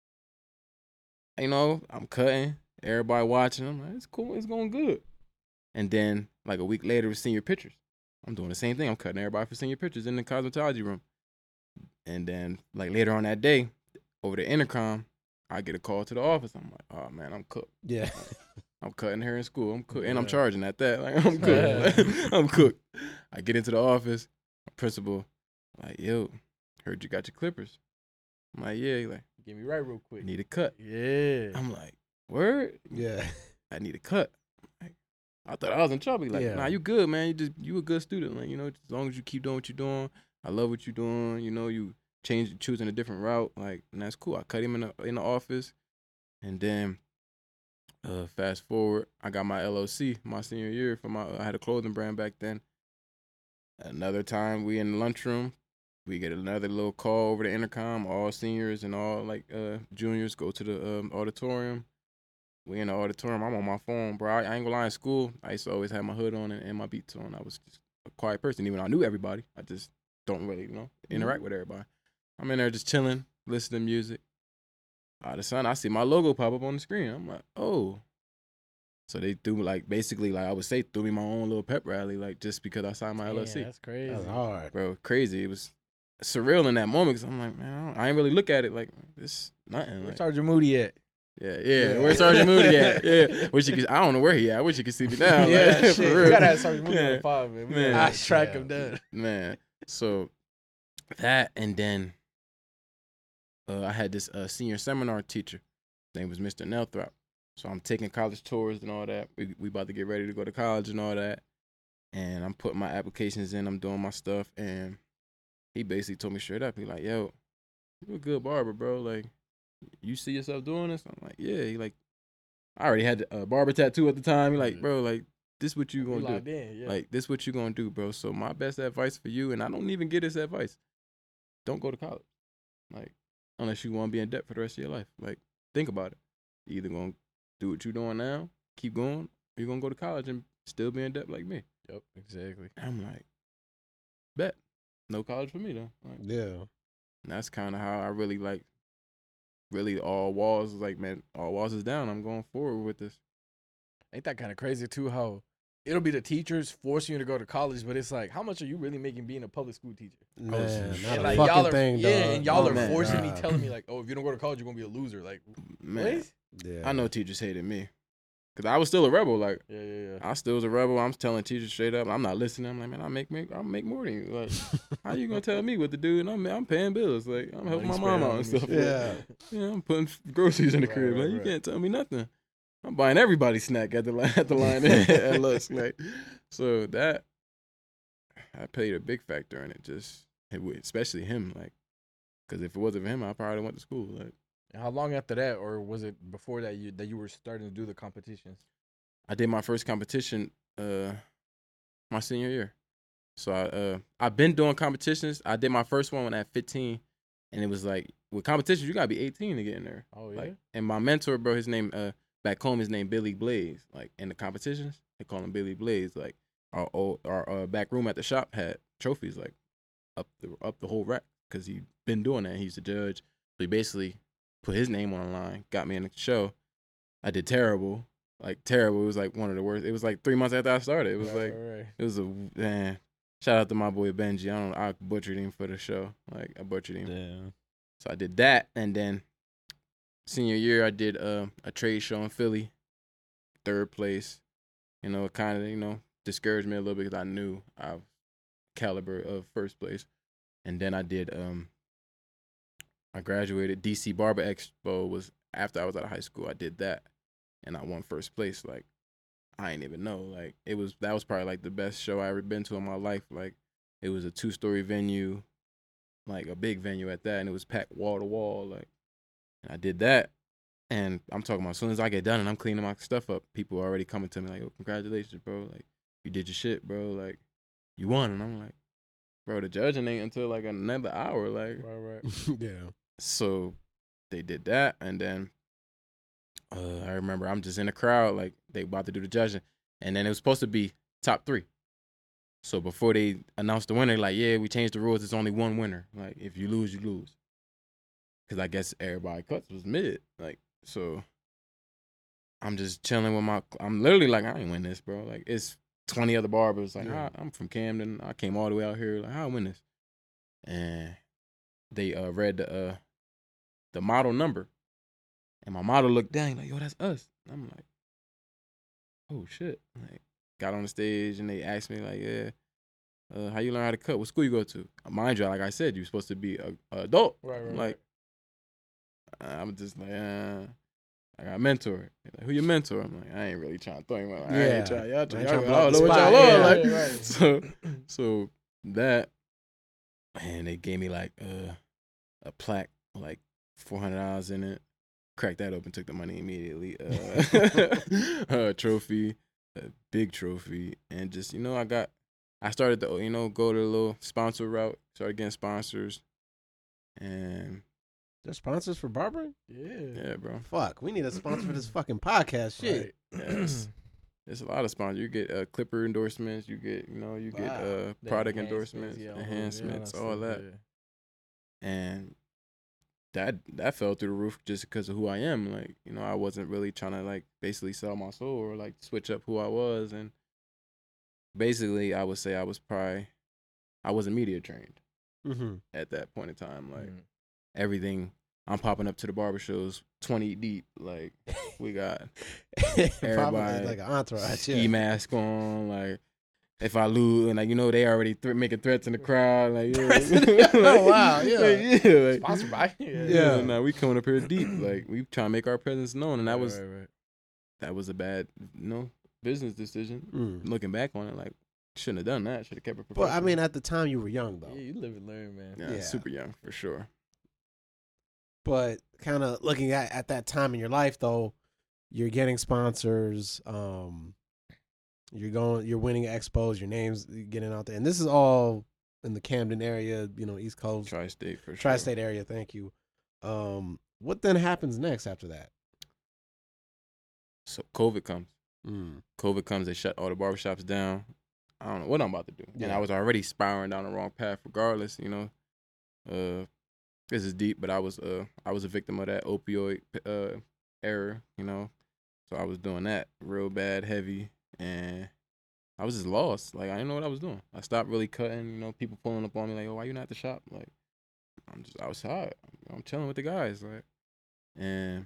You know, I'm cutting. Everybody watching. I'm like, it's cool. It's going good. And then, like a week later, with senior pictures. I'm doing the same thing. I'm cutting everybody for senior pictures in the cosmetology room. And then, like later on that day, over the intercom, I get a call to the office. I'm like, oh man, I'm cooked. Yeah. I'm cutting her in school. I'm cooked, and I'm Yeah. charging at that. Like I'm cooked. I'm cooked. I get into the office. Principal, like, yo, heard you got your clippers. I'm like, yeah. He like, Get me right real quick. I need a cut. Yeah. I'm like, word? Yeah. I need a cut. Like, I thought I was in trouble. He like, Yeah. nah, you good, man. You just you a good student. Like, you know, as long as you keep doing what you're doing, I love what you're doing. You know, you change choosing a different route. Like, and that's cool. I cut him in the in the office, and then uh, fast forward, I got my L L C my senior year for my. I had a clothing brand back then. Another time, we in the lunchroom. We get another little call over the intercom. All seniors and all like uh, juniors go to the um, auditorium. We in the auditorium. I'm on my phone, bro. I, I ain't gonna lie. In school, I used to always have my hood on and, and my beats on. I was just a quiet person, even though I knew everybody. I just don't really, you know, interact with everybody. I'm in there just chilling, listening to music. All of a sudden, I see my logo pop up on the screen. I'm like, oh. So they threw like basically like I would say threw me my own little pep rally like just because I signed my L L C. Yeah, that's crazy. That's hard. Bro, crazy. It was surreal in that moment because I'm like, man, I, don't, I ain't really look at it like this nothing. Where's Like, Sergeant Moody at? yeah, yeah. Yeah. Where's Sergeant Moody at? Yeah. Wish you could, I don't know where he at. I wish you could see me now. Yeah, like, shit. for We real. We gotta have Sergeant Moody on Yeah. the five, man. We Man. gotta track Yeah. him down. Man. So that and then uh, I had this uh, senior seminar teacher. His name was Mister Nelthrop. So I'm taking college tours and all that. We we about to get ready to go to college and all that. And I'm putting my applications in. I'm doing my stuff. And he basically told me straight up. He like, yo, you a good barber, bro. Like, you see yourself doing this? I'm like, yeah. He like, I already had a barber tattoo at the time. He like, bro, like, this what you gonna do. In, yeah. Like, this what you gonna do, bro. So my best advice for you, and I don't even get this advice, don't go to college. Like, unless you want to be in debt for the rest of your life. Like, think about it. You either gonna do what you're doing now, keep going, or you're gonna go to college and still be in debt like me. Yep, exactly. I'm like, bet. No college for me, though. Like, Yeah. and that's kind of how I really, like, really all walls, like, man, all walls is down. I'm going forward with this. Ain't that kind of crazy, too, how it'll be the teachers forcing you to go to college, but it's like, how much are you really making being a public school teacher? Man, shit. not And a like, fucking y'all are, thing, yeah, dog. and y'all Oh, are man. forcing me, God. telling me, like, oh, if you don't go to college, you're going to be a loser. Like, Man, what? Yeah. I know teachers hated me. Because I was still a rebel. Like, Yeah, yeah, yeah. I still was a rebel. I'm telling teachers straight up. I'm not listening. I'm like, man, I make, make I make more than you. Like, how you gonna tell me what to do? And I'm I'm paying bills. Like, I'm helping my Money mom out and spread stuff. on me. Yeah. Yeah, I'm putting groceries in the Right, crib. right, Like, you right. can't tell me nothing. I'm buying everybody snack at the line at the line at Lux. Like, so that I played a big factor in it. Just it would- especially him. Like, because if it wasn't for him, I probably went to school. Like, And how long after that, or was it before that you that you were starting to do the competitions? I did my first competition uh my senior year. So I uh I've been doing competitions. I did my first one at fifteen, and it was like with competitions you gotta be eighteen to get in there. Oh, yeah? Like, and my mentor, bro, his name uh back home, his name Billy Blaze. Like in the competitions, they call him Billy Blaze. Like our old, our uh, back room at the shop had trophies like up the up the whole rack because he been doing that. He's the judge. So he basically put his name on the line, got me in the show. I did terrible. Like terrible. It was like one of the worst. It was like three months after I started. It was Right, like right, right. it was a man. Shout out to my boy Benji. I don't. I butchered him for the show. Like I butchered him. Damn. So I did that, and then senior year I did uh, a trade show in Philly, third place. You know, it kind of you know discouraged me a little bit because I knew I was caliber of first place, and then I did. Um, I graduated. D C Barber Expo was after I was out of high school. I did that, and I won first place. Like I didn't even know. Like it was that was probably like the best show I ever been to in my life. Like it was a two story venue, like a big venue at that, and it was packed wall to wall. Like, and I did that, and I'm talking about as soon as I get done and I'm cleaning my stuff up, people are already coming to me like, "Oh, congratulations, bro! Like you did your shit, bro! Like you won." And I'm like, "Bro, the judging ain't until like another hour." Like, Right, right. Yeah. so they did that, and then uh, I remember I'm just in the crowd, like they about to do the judging, and then it was supposed to be top three. So before they announced the winner, like, yeah, we changed the rules. It's only one winner. Like if you lose, you lose. Because I guess everybody cuts was mid. Like so, I'm just chilling with my. I'm literally like, I ain't win this, bro. Like it's twenty other barbers. Like Yeah. I, I'm from Camden. I came all the way out here. Like how I win this? And they uh, read the uh, the model number, and my model looked down like, yo, that's us. And I'm like, oh shit. Like got on the stage and they asked me like, yeah, uh, how you learn how to cut? What school you go to? Mind you, like I said, you're supposed to be a, a adult. Right, right, I'm like, I'm just like, uh, I got a mentor. They're like, who your mentor? I'm like, I ain't really trying to throw him out. I Yeah. ain't trying. Y'all, I try, ain't y'all, trying to I don't know blow what up y'all the are. spot. Like, Yeah, right. so, so that, and they gave me like uh, a plaque, like four hundred dollars in it. Cracked that open, took the money immediately. Uh, a trophy, a big trophy, and just you know, I got, I started to you know go to the little sponsor route. Started getting sponsors, and They're sponsors for barbering? Yeah. yeah, bro. Fuck, we need a sponsor for this fucking podcast. Shit. Right. Yes. There's a lot of sponsors. You get uh, Clipper endorsements. You get, you know, you get Wow. uh, The product enhancements, endorsements, yeah, all those- enhancements, yeah, all stuff, that. yeah. And that that fell through the roof just because of who I am. Like, you know, I wasn't really trying to like basically sell my soul or like switch up who I was. And basically, I would say I was probably I wasn't media trained Mm-hmm. at that point in time. Like Mm. everything. I'm popping up to the barber shows twenty deep. Like we got Probably like an entourage. ski Yeah. mask on, like if I lose, and like you know they already th- making threats in the crowd, like yeah, Threats in the- oh, wow, yeah. like, yeah, like, Sponsored by? yeah, Yeah. Yeah. Nah, we coming up here deep, like we trying to make our presence known, and that Right, was right, right. that was a bad, you know, business decision. Mm. Looking back on it, like shouldn't have done that. Should have kept it But professional. I mean, at the time you were young though. Yeah, you live and learn, man. yeah, yeah. super young for sure. But kind of looking at at that time in your life though, you're getting sponsors. Um, you're going, you're winning expos. Your name's getting out there, and this is all in the Camden area. You know, East Coast, Tri-state for sure. tri-state area. Thank you. Um, what then happens next after that? So COVID comes. Mm. COVID comes, they shut all the barbershops down. I don't know what I'm about to do. And Yeah. I was already spiraling down the wrong path regardless, you know. Uh, this is deep, but I was uh I was a victim of that opioid uh error, you know. So I was doing that real bad, heavy, and I was just lost. Like I didn't know what I was doing. I stopped really cutting, you know, people pulling up on me like, "Oh, why you not at the shop?" Like I'm just outside. I'm chilling with the guys, like. And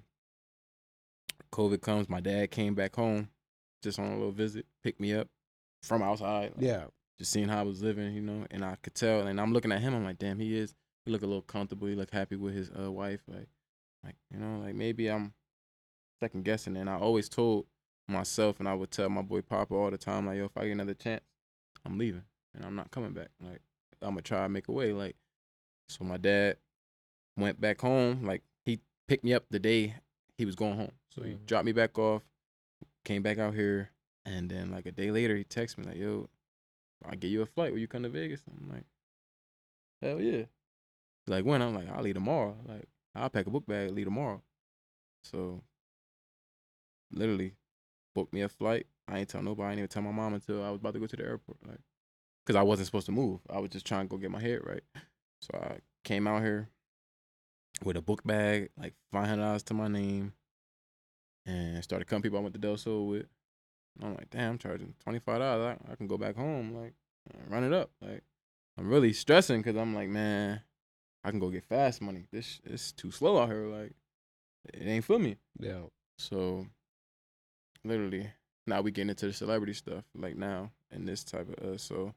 COVID comes, my dad came back home just on a little visit, picked me up from outside. Like, Yeah. just seeing how I was living, you know, and I could tell. And I'm looking at him, I'm like, damn, he is. He look a little comfortable. He look happy with his uh, wife. Like, like you know, like maybe I'm second guessing. And I always told myself, and I would tell my boy Papa all the time, like, yo, if I get another chance, I'm leaving, and I'm not coming back. Like, I'm gonna try to make a way. Like, so my dad went back home. Like, he picked me up the day he was going home. So he Mhm. dropped me back off, came back out here, and then like a day later, he texted me like, yo, I'll get you a flight. Will you come to Vegas? I'm like, hell yeah. He's like, when? I'm like, I'll leave tomorrow. Like, I'll pack a book bag, leave tomorrow. So, literally, booked me a flight. I ain't tell nobody. I didn't even tell my mom until I was about to go to the airport. Like, because I wasn't supposed to move. I was just trying to go get my head right. So, I came out here with a book bag, like five hundred dollars to my name, and started cutting people I went to Del Sol with. And I'm like, damn, I'm charging twenty-five dollars. I, I can go back home, like, run it up. Like, I'm really stressing because I'm like, man, I can go get fast money. This it's too slow out here. Like, it ain't for me. Yeah. So, literally, now we getting into the celebrity stuff, like now, and this type of, uh, so,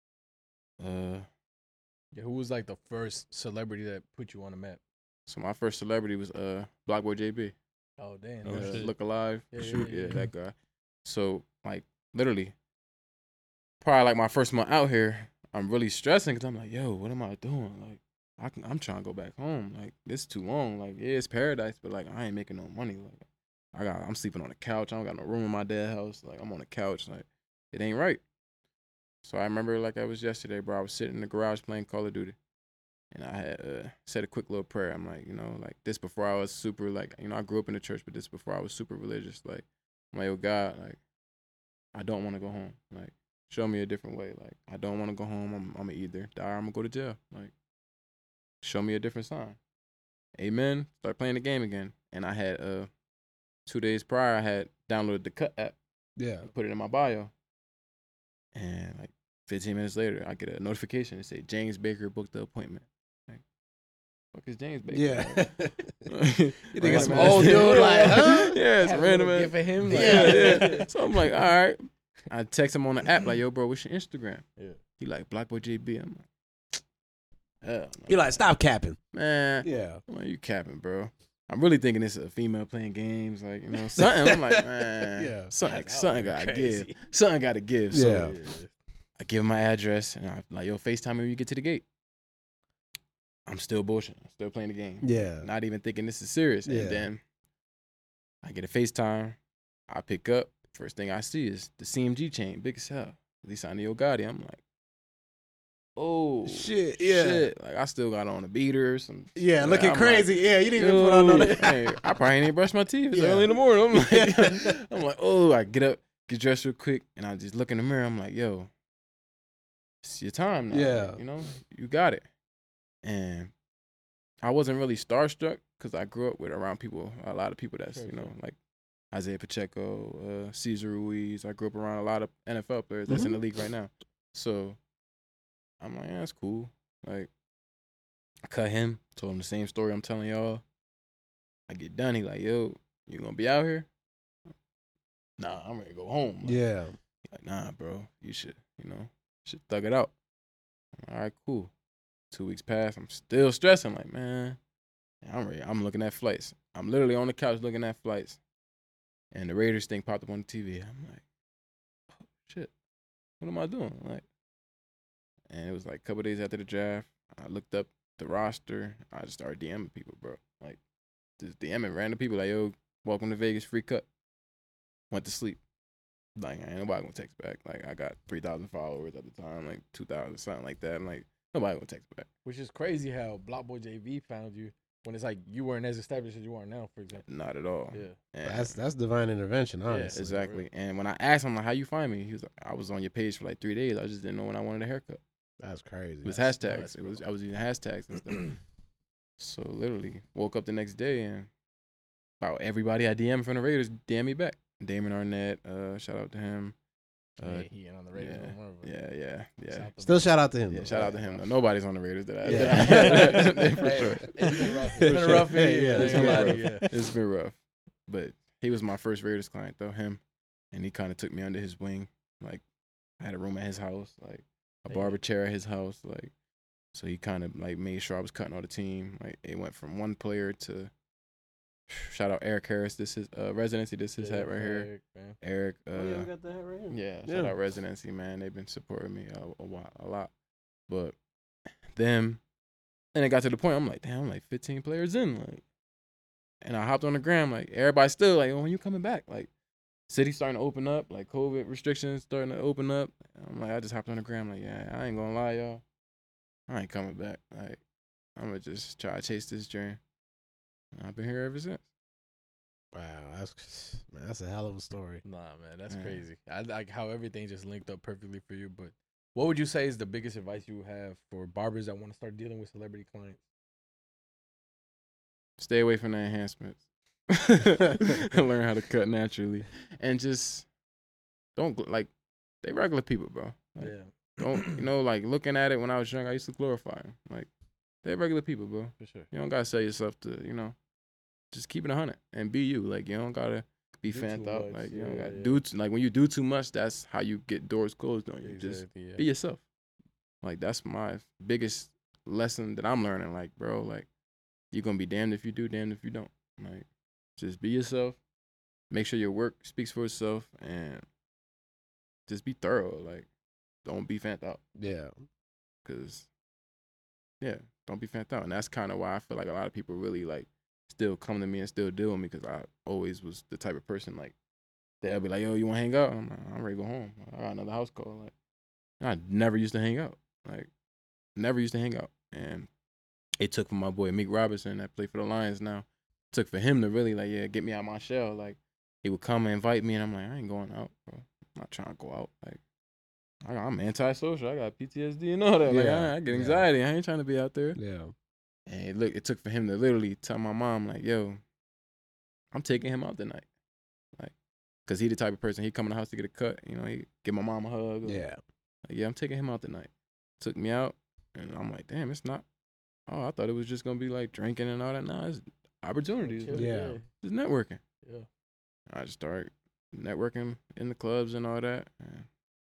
uh, Yeah, who was like the first celebrity that put you on the map? so my first celebrity was, uh, Blockboy J B. Oh damn. Oh, uh, shit. Look Alive. Yeah, yeah, shoot, yeah, yeah, yeah. that guy. So, like, literally, probably like my first month out here, I'm really stressing because I'm like, yo, what am I doing? Like, I can, I'm trying to go back home. Like, this too long. Like, yeah, it's paradise, but like, I ain't making no money. Like, I got, I'm sleeping on the couch. I don't got no room in my dad's house. Like, I'm on the couch. Like, it ain't right. So I remember like I was yesterday, bro. I was sitting in the garage playing Call of Duty. And I had uh, said a quick little prayer. I'm like, you know, like this before I was super, like, you know, I grew up in the church, but this before I was super religious. Like, I'm like, oh, God, like, I don't want to go home. Like, show me a different way. Like, I don't want to go home. I'm, I'm going to either die or I'm going to go to jail. Like, show me a different sign. Amen. Start playing the game again. And I had, uh, two days prior, I had downloaded the Cut app, Yeah. put it in my bio. And, like, fifteen minutes later, I get a notification that say James Baker booked the appointment. Like, fuck is James Baker? Yeah. Like, You think it's some random old ass- dude, like, huh? Yeah, it's Had a random. little ass- gift for him, like- yeah, yeah. So I'm like, all right. I text him on the app, like, yo, bro, what's your Instagram? Yeah. He like, Blackboy J B. I'm like, hell. You're like, stop capping. man, Yeah. I'm like, you capping, bro. I'm really thinking it's a female playing games, like, you know, something. I'm like, man, Yeah. something, That something would be gotta crazy. give. Something gotta give. So Yeah. I give him my address, and I'm like, yo, FaceTime me when you get to the gate. I'm still bullshitting. I'm still playing the game. Yeah. Not even thinking this is serious. Yeah. And then I get a FaceTime. I pick up. First thing I see is the C M G chain, big as hell. Lisandro Gotti. I'm like, oh, Shit, yeah. shit. Like, I still got on a beater. Some, Yeah, like, looking I'm crazy. Like, yeah, you didn't even put on yo, no that. hey, I probably ain't even brush my teeth. It's Yeah. early in the morning. I'm like, Yeah. I'm like, oh, I get up, get dressed real quick, and I just look in the mirror. I'm like, yo, it's your time now. Yeah. Like, you know, you got it. And I wasn't really starstruck because I grew up with around people, a lot of people that's, Sure, you know, sure. like Isaiah Pacheco, uh, Cesar Ruiz. I grew up around a lot of N F L players that's in the league right now. So I'm like, yeah, that's cool. Like, I cut him, told him the same story I'm telling y'all. I get done, he like, yo, you gonna be out here? Nah, I'm ready to go home. Like, Yeah. he like, nah, bro, you should, you know, should thug it out. I'm like, all right, cool. Two weeks pass, I'm still stressing. Like, man, I'm ready. I'm looking at flights. I'm literally on the couch looking at flights. and the Raiders thing popped up on the T V. I'm like, oh, shit, what am I doing? Like, and it was like a couple days after the draft. I looked up the roster. I just started DMing people, bro. Like, just DMing random people. Like, yo, welcome to Vegas, free cut. Went to sleep. Like, ain't nobody gonna text back. Like, I got three thousand followers at the time, like two thousand, something like that. I'm like, nobody gonna text back. Which is crazy how Block Boy J V found you when it's like you weren't as established as you are now, for example. Not at all. Yeah. And That's that's divine intervention, Yeah, honestly. exactly. And when I asked him, like, how you find me? He was like, I was on your page for like three days. I just didn't know when I wanted a haircut. That's crazy. It was That's hashtags. nuts, It was bro. I was using hashtags and stuff. So literally woke up the next day and about everybody I D M from the Raiders D M me back. Damon Arnett, uh, shout out to him. Uh, Yeah, he ain't on the radio yeah, no more. but yeah, yeah, yeah. shout out to Still shout out to him. Yeah, though. shout out to him. Though. Nobody's on the Raiders that I Yeah. yeah. for Hey, sure. It's been rough. For It's been a sure. rough year. Yeah, I it's ain't been gonna lie rough. to you, yeah. It's been rough. But he was my first Raiders client though, him. And he kind of took me under his wing. Like, I had a room at his house, like a Hey. barber chair at his house, like. So he kind of like made sure I was cutting all the team. Like, it went from one player to shout out Eric Harris. This is uh, residency. This is Yeah, hat right here. Eric, man. Eric. Uh, Oh, yeah, we got that hat right here. yeah, Yeah. shout out residency, man. They've been supporting me a, a, while, a lot. But them, and it got to the point. I'm like, damn, I'm like fifteen players in, like, and I hopped on the gram. Like, everybody's still like, oh, when you coming back? Like, city starting to open up, like COVID restrictions starting to open up. I'm like, I just hopped on the gram. Like, yeah, I ain't gonna lie, y'all, I ain't coming back. Like, I'm gonna just try to chase this dream. And I've been here ever since. Wow, that's man, that's a hell of a story. Nah, man, that's Yeah. crazy. I like how everything just linked up perfectly for you. But what would you say is the biggest advice you have for barbers that want to start dealing with celebrity clients? Stay away from the enhancements. Learn how to cut naturally, and just don't gl- like they regular people, bro. Like, Yeah, don't you know? Like, looking at it when I was young, I used to glorify them. Like, they regular people, bro. for sure. You don't gotta sell yourself to, you know, just keep it a hundred and be you. Like, you don't gotta be Do fanned too out. much, Like, you don't yeah, gotta yeah. do too, like when you do too much. That's how you get doors closed on you. Just Exactly, yeah. be yourself. Like, that's my biggest lesson that I'm learning. Like, bro, like, you're gonna be damned if you do, damned if you don't. Like, just be yourself. Make sure your work speaks for itself, and just be thorough. Like, don't be fanned out. Yeah. Cause, yeah, don't be fanned out. And that's kind of why I feel like a lot of people really like still come to me and still deal with me, because I always was the type of person like they'll be like, yo, you want to hang out? I'm like, I'm ready to go home. I got another house call. Like, I never used to hang out. Like, never used to hang out. And it took for my boy Meek Robinson that played for the Lions now. It took for him to really like, yeah, get me out my shell. Like, he would come and invite me, and I'm like, I ain't going out, bro. I'm not trying to go out. Like, I, I'm antisocial. I got P T S D and all that. Like, Yeah, I, I get yeah. anxiety. I ain't trying to be out there. Yeah. And look, it took for him to literally tell my mom, like, yo, I'm taking him out tonight. Like, because he the type of person, he come in the house to get a cut. You know, he give my mom a hug. or- Yeah. Like, yeah, I'm taking him out tonight. Took me out, and I'm like, damn, it's not. Oh, I thought it was just going to be like drinking and all that. Nah, it's opportunities. Chill, Like, Yeah. It's networking. yeah. I just started networking in the clubs and all that. And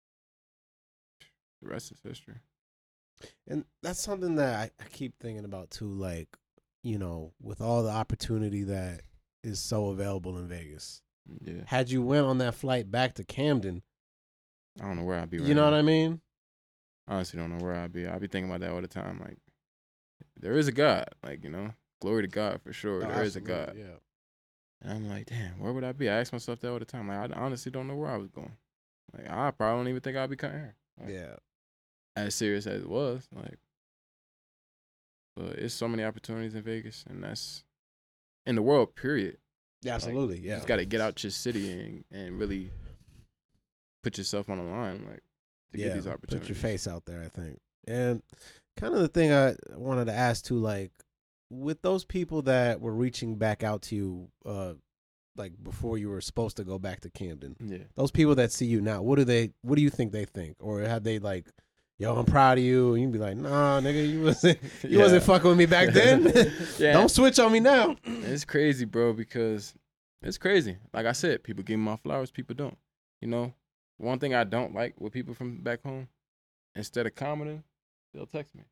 the rest is history. And that's something that I, I keep thinking about too, like, you know, with all the opportunity that is so available in Vegas. Yeah. Had you went on that flight back to Camden, I don't know where I'd be right you know now. what I mean? Honestly, don't know where I'd be. I'd be thinking about that all the time. Like, there is a God. Like, you know, glory to God for sure. Oh, there is a absolutely, God. Yeah. And I'm like, damn, where would I be? I ask myself that all the time. Like, I honestly don't know where I was going. Like, I probably don't even think I'd be cutting hair. Like, Yeah. as serious as it was. Like, but it's so many opportunities in Vegas, and that's in the world, period. Yeah, absolutely. You Yeah. just got to get out your city and, and really put yourself on the line, like, to yeah, get these opportunities. put your face out there, I think. And kind of the thing I wanted to ask too, like, with those people that were reaching back out to you, uh, like before you were supposed to go back to Camden, Yeah. those people that see you now, what do they, what do you think they think, or have they like, yo, I'm proud of you, and you be like, nah, nigga, you wasn't, you Yeah. wasn't fucking with me back then. Yeah. Don't switch on me now. It's crazy, bro, because it's crazy. Like I said, people give me my flowers, people don't. You know, one thing I don't like with people from back home, instead of commenting, they'll text me.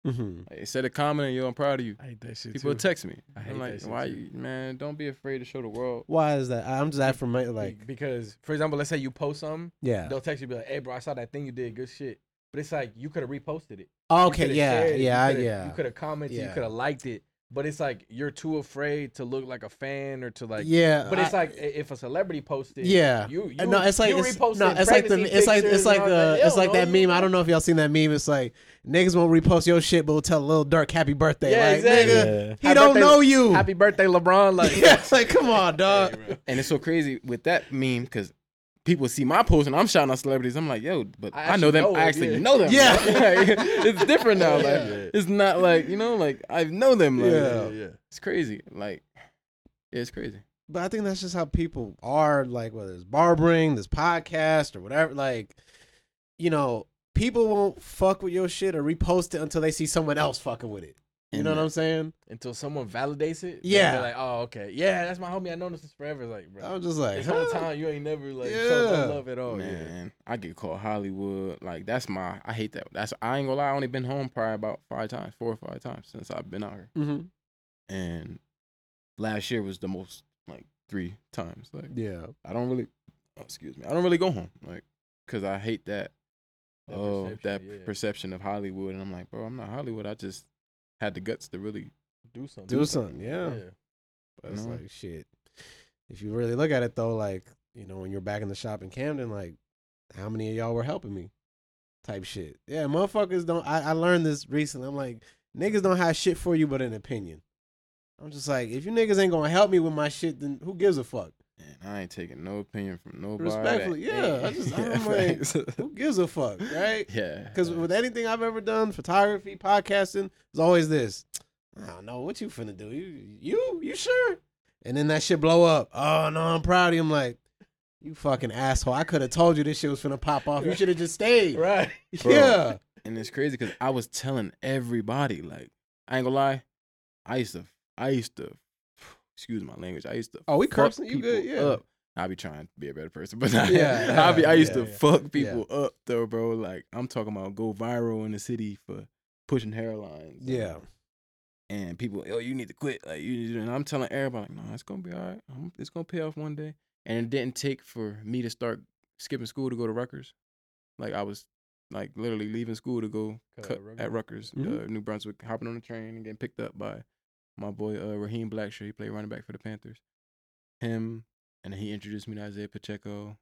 Mm-hmm. Like, instead of commenting, yo, I'm proud of you. I hate that shit People too. text me. I hate I'm that like, shit why too. you, man? Don't be afraid to show the world. Why is that? I'm just after my Like like. because, for example, let's say you post something, Yeah. they'll text you be like, "Hey, bro, I saw that thing you did, good shit." But it's like you could have reposted it. Okay. You coulda Yeah. shared it, Yeah. You coulda, yeah. You could have commented. You Yeah. could have liked it. But it's like you're too afraid to look like a fan or to like. yeah. But it's I- like i- if a celebrity posted. Yeah. You. Uh, you no, it's like you it's, reposted no, it's like the pregnancy it's like pictures it's like and all uh that. it's Hell like no, that you- meme. I don't know if y'all seen that meme. It's like niggas won't repost your shit, but will tell Lil Durk happy birthday. Yeah, like, exactly. nigga, Yeah. he Happy don't birthday- know you. Happy birthday, LeBron! Like, yeah, it's like come on, dog. And it's so crazy with that meme because people see my post and I'm shouting out celebrities. I'm like, yo, but I I, actually know them. know I them, actually yeah. know them. Yeah. Like, it's different now. Like, Yeah. it's not like, you know, like I know them. Like, Yeah. yeah. it's crazy. Like, yeah, it's crazy. But I think that's just how people are. Like whether it's barbering, this podcast, or whatever. Like, you know, people won't fuck with your shit or repost it until they see someone else fucking with it. You know And what I'm saying? Until someone validates it. then Yeah. they're like, oh, okay, yeah, that's my homie. I known this since forever. It's like, bro, I'm just like, this whole huh? time you ain't never like Yeah. showed no love at all. Yeah. Man, I get called Hollywood. Like that's my. I hate that. That's I ain't gonna lie. I only been home probably about five times, four or five times since I've been out here. Mm-hmm. And last year was the most, like three times. Like Yeah. I don't really. Oh, excuse me. I don't really go home, like, cause I hate that. That Oh, perception, that yeah. perception of Hollywood, and I'm like, bro, I'm not Hollywood. I just had the guts to really. Do something. Do something. Yeah. But it's No. like shit. If you really look at it though, like, you know, when you're back in the shop in Camden, like, how many of y'all were helping me? Type shit. Yeah, motherfuckers don't I, I learned this recently. I'm like, niggas don't have shit for you but an opinion. I'm just like, if you niggas ain't gonna help me with my shit, then who gives a fuck? And I ain't taking no opinion from nobody. Respectfully, yeah. I just I'm like, who gives a fuck, right? yeah. Because with anything I've ever done, photography, podcasting, it's always this. I don't know what you finna do. You, you, you sure? And then that shit blow up. Oh no, I'm proud of you. I'm like, you fucking asshole. I could have told you this shit was finna pop off. You should have just stayed. Right. Bro. Yeah. And it's crazy because I was telling everybody, like, I ain't gonna lie, I used to, I used to, excuse my language, I used to. Oh, we fuck cursing? You people good? Yeah. Up. I be trying to be a better person, but I, Yeah, I be, I used yeah, to yeah. fuck people up though, bro. Like, I'm talking about go viral in the city for pushing hairlines. Yeah. And people, oh, you need to quit. Like, you need to, and I'm telling everybody, like, no, it's gonna be all right. I'm, it's gonna pay off one day. And it didn't take for me to start skipping school to go to Rutgers. Like, I was like literally leaving school to go Cut cut at Rutgers? at Rutgers, Mhm. uh, New Brunswick, hopping on the train and getting picked up by my boy uh, Raheem Blackshear. He played running back for the Panthers. Him, and then he introduced me to Isaiah Pacheco.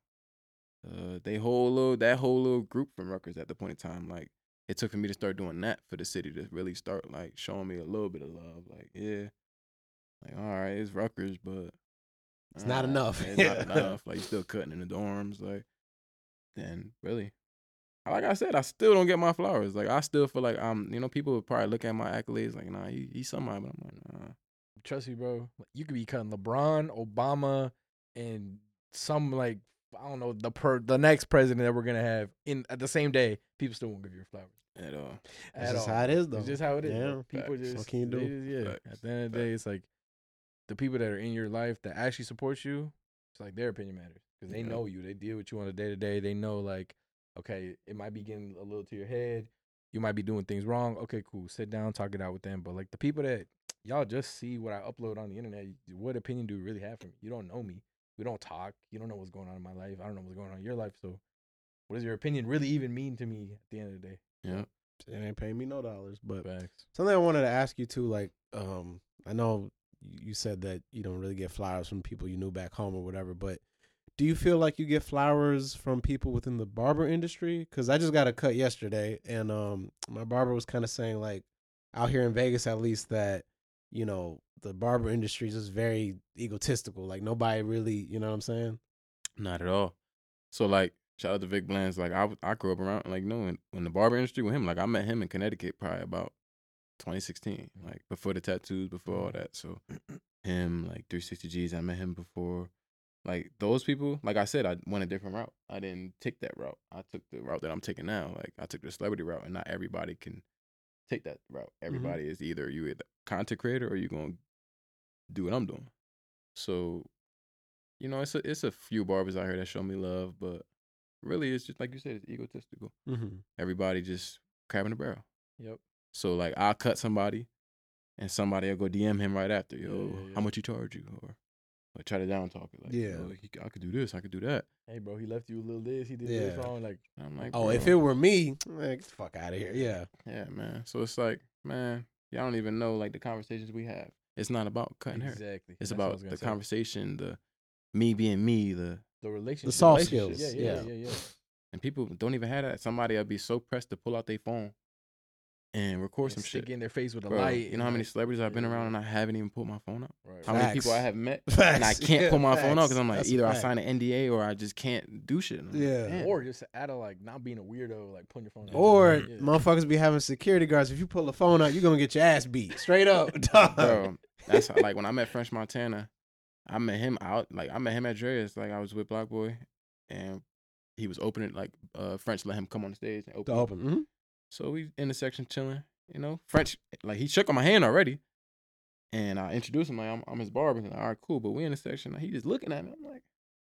Uh, they whole little that whole little group from Rutgers at the point in time, like. It took for me to start doing that for the city to really start like showing me a little bit of love. Like, yeah, like all right, it's Rutgers, but It's not uh, enough. It's not enough. Like, you still cutting in the dorms. Like, and really, like I said, I still don't get my flowers. Like, I still feel like I'm. You know, people would probably look at my accolades like, nah, he, he's somebody, but I'm like, nah. Trust me, bro. You could be cutting LeBron, Obama, and some like I don't know the per the next president that we're gonna have in at the same day. People still won't give you your flowers At all. That's at just all. how it is, though. It's just how it is. Yeah. bro. People Facts. just What can you they do? just- yeah. Facts. At the end of the day, it's like the people that are in your life that actually support you. It's like their opinion matters because they Yeah. know you. They deal with you on a day to day. They know like, okay, it might be getting a little to your head. You might be doing things wrong. Okay, cool. Sit down, talk it out with them. But like the people that y'all just see what I upload on the internet, what opinion do you really have for me? You don't know me. We don't talk. You don't know what's going on in my life. I don't know what's going on in your life. So what does your opinion really even mean to me at the end of the day? Yeah. It ain't paying me no dollars. But Facts. something I wanted to ask you too, like, um, I know you said that you don't really get flowers from people you knew back home or whatever, but do you feel like you get flowers from people within the barber industry? Because I just got a cut yesterday, and um, my barber was kind of saying, like, out here in Vegas at least, that, you know, the barber industry is just very egotistical. Like, nobody really, you know what I'm saying? Not at all. So, like, shout out to Vic Blands. Like, I, I grew up around, like, no, in, in the barber industry with him. Like, I met him in Connecticut probably about twenty sixteen, like, before the tattoos, before all that. So, him, like, three sixty G's, I met him before. Like, those people, like I said, I went a different route. I didn't take that route. I took the route that I'm taking now. Like, I took the celebrity route, and not everybody can take that route. Everybody is either you either content creator or you're going to do what I'm doing. So, you know, it's a, it's a few barbers out here that show me love, but really it's just like you said, it's egotistical. Mm-hmm. Everybody just crabbing the barrel. Yep. So like I'll cut somebody, and somebody will go D M him right after. Yo, Yeah, yeah, yeah. how much he charge you? Or, or try to down talk it. Like, Yeah. yo, he, I could do this. I could do that. Hey, bro, he left you a little this. He did this Yeah. wrong. Like, And I'm like, Oh, if bro, it were me, man, get the fuck out of here. Yeah. yeah, man. So it's like, man, y'all don't even know like the conversations we have. It's not about cutting hair. exactly. It's That's what I about was gonna the say. conversation, the me being me, the the relationship. soft relationship. skills, Yeah, yeah, yeah. yeah, yeah. and people don't even have that. Somebody will be so pressed to pull out their phone and record And some stick shit. in their face with a Bro, light. you know how many like- celebrities I've been yeah, around yeah. and I haven't even pulled my phone out? Right. How many Facts. people I have met Facts. and I can't Yeah, pull my phone out because facts. I'm like, That's a either I fact. sign an N D A or I just can't do shit. And I'm like, Yeah. damn. Or just out of like not being a weirdo, like putting your phone out. Or Yeah. motherfuckers be having security guards. If you pull the phone out, you're gonna get your ass beat straight up. dog. Bro, that's how, like when I met French Montana, I met him out. Like I met him at Dre's. Like I was with Block Boy, and he was opening. Like uh, French let him come on the stage and To open. up. open. Mhm. So we in the section chilling. You know, French like he shook on my hand already, and I introduced him like I'm, I'm his barber. He's like, all right, cool. But we in the section. Like, he just looking at me. I'm like,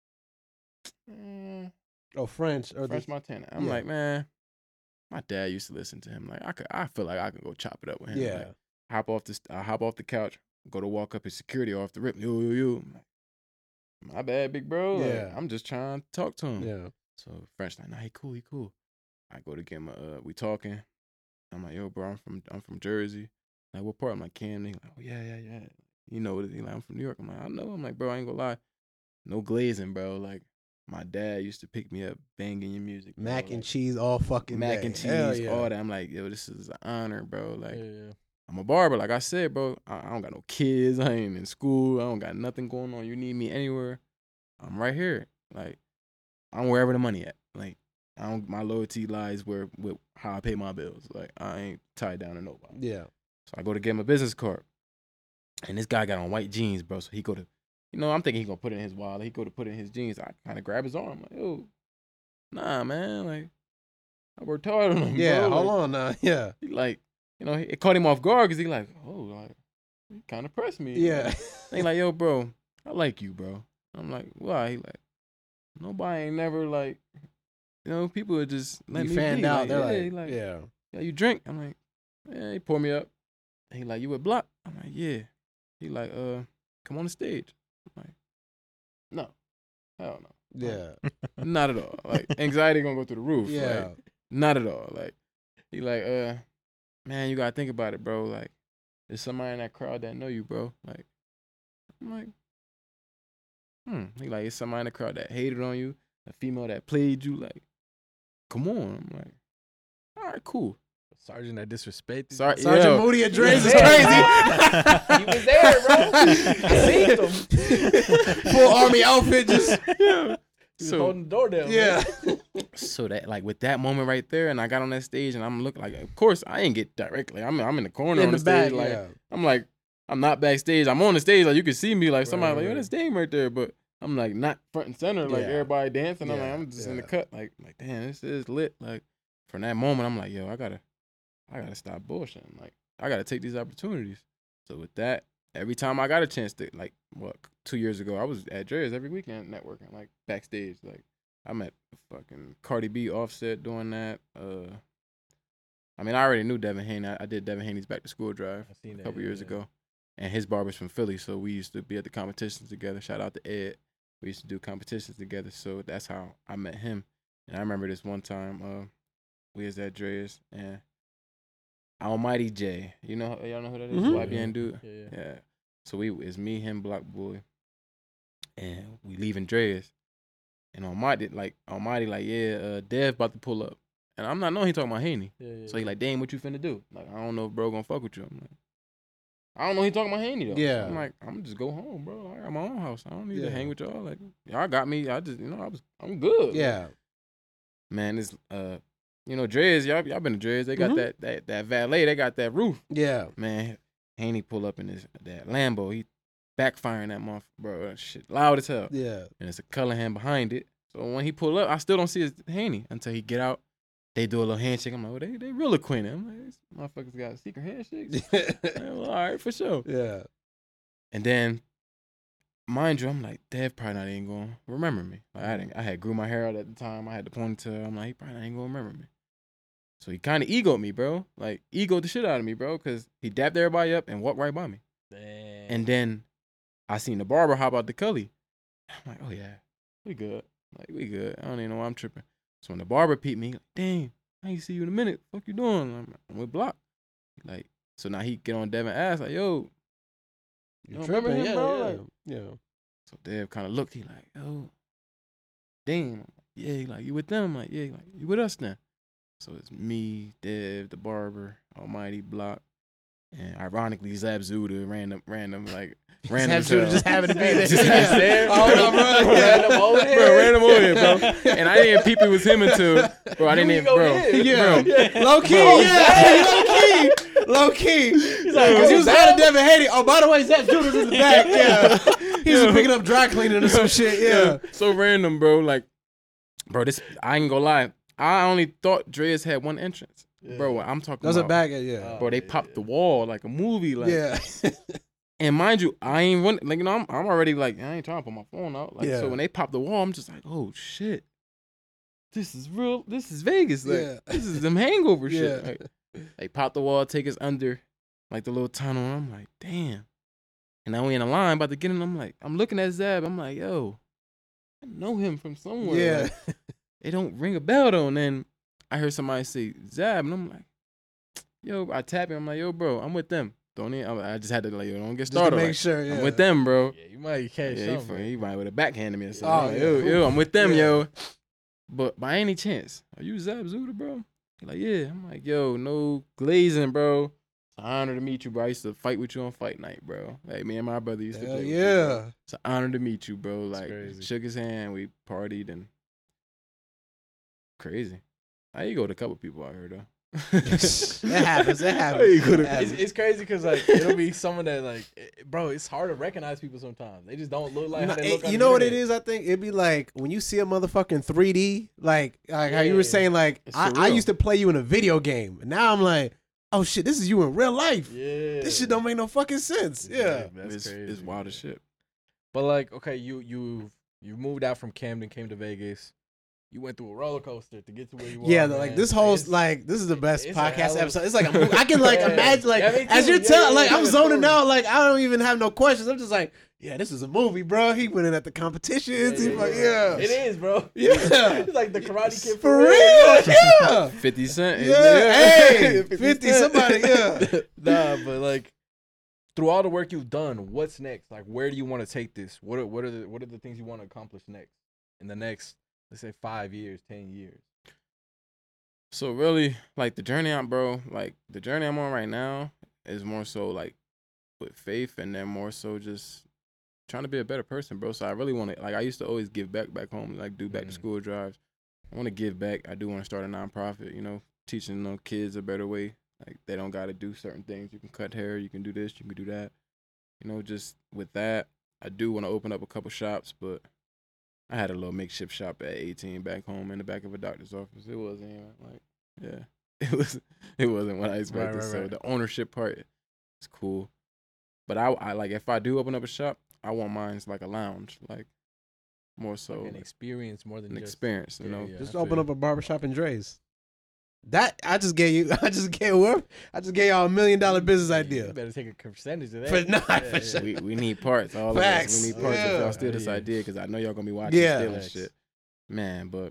mm, Oh, French or French the, Montana. I'm yeah. like, man, my dad used to listen to him. Like I could, I feel like I could go chop it up with him. yeah. Like, hop off the, I hop off the couch, go to walk up his security off the rip. Yo, yo, yo. I'm like, my bad, big bro. Like, Yeah. I'm just trying to talk to him. Yeah. So French like, nah, he cool, he cool. I go to get him. Uh, we talking. I'm like, yo, bro, I'm from, I'm from Jersey. Like, what part? I'm like, Camden. He like, oh yeah, yeah, yeah. You know what? He like, I'm from New York. I'm like, I know. I'm like, bro, I ain't gonna lie. No glazing, bro. Like, my dad used to pick me up banging your music. bro. Mac and Like, cheese all fucking mac day. and Hell cheese, yeah. all that. I'm like, yo, this is an honor, bro. Like, Yeah, yeah. I'm a barber. Like I said, bro, I, I don't got no kids. I ain't in school. I don't got nothing going on. You need me anywhere, I'm right here. Like, I'm wherever the money at. Like, I don't. My loyalty lies where with how I pay my bills. Like, I ain't tied down to nobody. Yeah. So I go to get him a business card, and this guy got on white jeans, bro. So he go to, you know, I'm thinking he gonna put it in his wallet. He go to put it in his jeans. I kind of grab his arm. Like, yo, nah, man. Like, I worked hard on him. Yeah. bro. Hold Like, on now. Yeah. he like, you know, it caught him off guard because he like, oh, like, he kind of pressed me. Yeah. They like, yo, bro, I like you, bro. I'm like, why? He like, nobody ain't never like, you know, people would just let you me fanned be. out. Like, They're yeah, like, he like, yeah. yeah, you drink? I'm like, yeah. He pour me up. He like, you with Block? I'm like, yeah. He like, uh, come on the stage. I'm like, no, hell no, Yeah. not at all. Like, anxiety gonna go through the roof. Yeah. Like, not at all. Like, he like, uh, man, you gotta think about it, bro. Like, there's somebody in that crowd that know you, bro. Like, I'm like, hmm. He like, it's somebody in the crowd that hated on you, a female that played you. Like, come on. I'm like, all right, cool. Sergeant that disrespected. Sorry, Sergeant yo. Moody at Dre's is Yeah. crazy. He was there, bro. I seen him. Full army outfit, just Yeah. He was So, holding the door down. yeah. man. so that like with that moment right there, and I got on that stage, and I'm looking like, of course, I ain't get directly. I'm I'm in the corner In on the the, back, stage, like yeah. I'm like I'm not backstage. I'm on the stage, like you can see me, like somebody Right, like, yo, right. that's Dame right there, but I'm like not front and center, like Yeah. everybody dancing. I'm like Yeah, I'm just in the yeah. cut, like like damn, this is lit. Like from that moment, I'm like, yo, I gotta I gotta stop bullshitting. Like I gotta take these opportunities. So with that, every time I got a chance to, like, what, two years ago, I was at Dre's every weekend networking, like backstage. Like I met fucking Cardi B, Offset doing that. Uh, I mean, I already knew Devin Haney. I, I did Devin Haney's Back to School drive I seen a that, couple yeah, years yeah. ago, and his barber's from Philly, so we used to be at the competitions together. Shout out to Ed. We used to do competitions together, so that's how I met him. And I remember this one time, uh, we was at Dre's, and Almighty J, you know, y'all know who that is? Mhm. Y B N dude. Yeah, yeah. Yeah. So we it's me, him, Block Boy, and we leaving Dre's. And Almighty, like Almighty, like, yeah, uh, Dev about to pull up. And I'm not knowing he talking about Haney. Yeah, yeah, So he yeah. like, Dame, what you finna do? Like, I don't know if bro gonna fuck with you. I'm like, I don't know he talking about Haney though. Yeah. I'm like, I'm just go home, bro. I got my own house. I don't need Yeah. to hang with y'all. Like, y'all got me. I just, you know, I was, I'm good. Yeah. Man, this, uh, you know, Dre's, y'all, y'all been to Dre's. They got Mhm. that, that, that valet. They got that roof. Yeah. Man, Haney pull up in his that Lambo. He backfiring that month, bro. That shit loud as hell. Yeah. And it's a Cullihan behind it. So when he pull up, I still don't see his Haney until he get out. They do a little handshake. I'm like, oh, they they real acquainted. I'm like, these motherfuckers got secret handshakes. Man, well, all right, for sure. Yeah. And then, mind you, I'm like, Dev probably not even gonna remember me. Like I didn't, I had grew my hair out at the time. I had the ponytail. I'm like, he probably not even gonna remember me. So he kind of egoed me, bro. Like, egoed the shit out of me, bro, because he dapped everybody up and walked right by me. Damn. And then I seen the barber hop out the Cully. I'm like, oh, yeah, we good. Like, we good. I don't even know why I'm tripping. So when the barber peeped me, like, dang, I ain't see you in a minute. Fuck you doing? I'm, like, I'm with Block. Like, so now he get on Devin ass, like, yo. You don't tripping, remember him, yeah, bro? yeah, Like, yeah. So Dev kind of looked. He like, yo, damn. I'm like, yeah, he like, you with them? I'm like, yeah, he like, you with us now? So it's me, Dev, the barber, Almighty Block, and ironically Zab Zuda, random, random, like random. Zab Zuda as just hell. happened to be there. Just Yeah. there. Oh, no, bro. Random old head. Bro, random old head, bro. And I didn't peep it was him until, bro, I didn't You even, go bro, in. Yeah. bro. Low key, Bro. yeah. Low key. Low key. Because he was out of Devin Haiti. Oh, by the way, Zach Judas in the back. Yeah. He was Yeah. picking up dry cleaning or some shit. Yeah. So random, bro. Like, bro, this, I ain't gonna lie. I only thought Dreas had one entrance. Bro, I'm talking That was a about. bag. Yeah. Bro, they popped the wall like a movie. Like, Yeah. and mind you, I ain't want, like, you know, I'm, I'm already like, I ain't trying to put my phone out. Like, Yeah. so when they pop the wall, I'm just like, oh shit, this is real. This is Vegas. Like, Yeah. this is them hangover Yeah. shit. Like, they pop the wall, take us under, like the little tunnel. I'm like, damn. And now we in a line about to get in. I'm like, I'm looking at Zab. I'm like, yo, I know him from somewhere. Yeah. Like, it don't ring a bell though. And then I heard somebody say Zab, and I'm like, yo, I tap him. I'm like, yo, bro, I'm with them. Don't even, I just had to like, yo, don't get Just to started. make Like, sure. Yeah. I'm with them, bro. Yeah, you might catch Yeah, he, something. fu- he might would have backhanded me or something. Oh, I'm like, yeah. yo, yo, I'm with them, Yeah. yo. But by any chance, are you Zab Zuda, bro? He like, yeah. I'm like, yo, no glazing, bro. It's an honor to meet you, bro. I used to fight with you on fight night, bro. Like, me and my brother used to Hell play with you, bro. yeah. It's an honor to meet you, bro. Like, crazy. shook his hand, we partied, and crazy. I ego to a couple people out here, though. That happens. That I happens. ego to- That It's, happens. it's crazy because like it'll be someone that like, it- bro, it's hard to recognize people sometimes. They just don't look like No, how they it- look. on you the know what it internet. is? I think it'd be like when you see a motherfucking three D, like like how you were Yeah. saying, like It's I, I surreal. used to play you in a video game, and now I'm like, oh shit, this is you in real life. Yeah, This shit don't make no fucking sense. Yeah, that's it's, crazy. it's wild as shit. But like, okay, you you you moved out from Camden, came to Vegas. You went through a roller coaster to get to where you are. yeah. man. Like this whole It's- like this is the best it's a hell podcast of a- episode. It's like a movie. I can like Yeah. imagine like Yeah, me as too. you're Yeah, telling, yeah, like yeah, I'm the zoning story. out. Like I don't even have no questions. I'm just like, yeah, this is a movie, bro. He went in at the competitions. He like, yeah, It is, bro. Yeah. It's like the Karate Kid for real. Yeah. fifty Cent. Yeah, hey, fifty somebody, yeah. Nah, but like through all the work you've done, what's next? Like, where do you want to take this? What are what are the what are the things you want to accomplish next in the next, let's say, five years, ten years? So really, like the journey I'm, bro, like the journey I'm on right now is more so like with faith, and then more so just trying to be a better person, bro. So I really want to, like, I used to always give back back home, like do back to Mhm. school drives. I want to give back. I do want to start a nonprofit, you know, teaching you know, kids a better way. Like they don't got to do certain things. You can cut hair, you can do this, you can do that. You know, just with that, I do want to open up a couple shops, but I had a little makeshift shop at eighteen back home in the back of a doctor's office. It wasn't even like, yeah, it was. It wasn't what I expected. right, so right. the ownership part is cool, but I, I like if I do open up a shop, I want mine's like a lounge, like more so Like an like experience more than an just experience. You yeah, know, yeah. Just I open feel up a barbershop in Dre's. That I just gave you. I just gave whoever. I just gave y'all a million dollar business You idea. better take a percentage of that. For- nah, Yeah, for yeah. sure. we we need parts. All Facts. of us. We need parts if Yeah. y'all steal this Yeah. idea, because I know y'all gonna be watching Yeah. stealing Facts. shit, man. But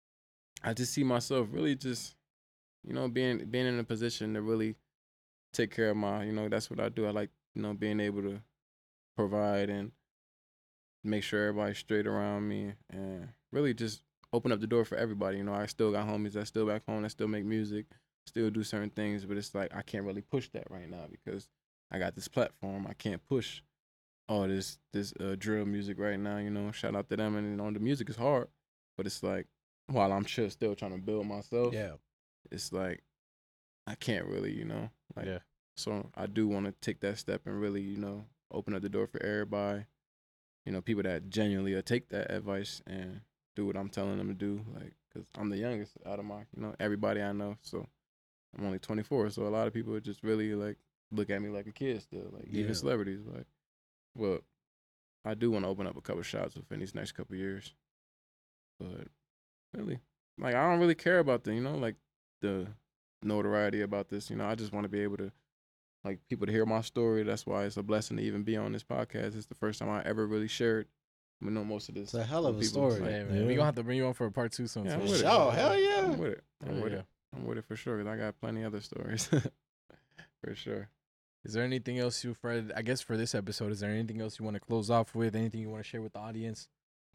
I just see myself really just, you know, being being in a position to really take care of my, you know, that's what I do. I like, you know, being able to provide and make sure everybody's straight around me, and really just open up the door for everybody. You know, I still got homies that still back home that still make music, still do certain things, but it's like I can't really push that right now because I got this platform. I can't push all this this uh, drill music right now. You know, shout out to them. And you know, the music is hard, but it's like while I'm chill, still trying to build myself. Yeah. It's like I can't really, you know, like. Yeah. So I do want to take that step and really, you know, open up the door for everybody. You know, people that genuinely uh, take that advice and do what I'm telling them to do. Like, cause I'm the youngest out of my, you know, everybody I know. So I'm only twenty-four. So a lot of people just really like look at me like a kid still. Like Yeah. even celebrities. Like, well, I do want to open up a couple shops within these next couple years. But really, like I don't really care about the, you know, like the notoriety about this. You know, I just want to be able to, like, people to hear my story. That's why it's a blessing to even be on this podcast. It's the first time I ever really shared. We know most of this. It's a hell of with a people. story. Like, Hey, man, Yeah. we gonna have to bring you on for a part two soon. Yeah, so- I'm with it. Oh, hell yeah. I'm with it. I'm Hell with yeah. it. I'm with it for sure. 'Cause I got plenty other stories. For sure. Is there anything else you, Fred? I guess for this episode, is there anything else you want to close off with? Anything you want to share with the audience?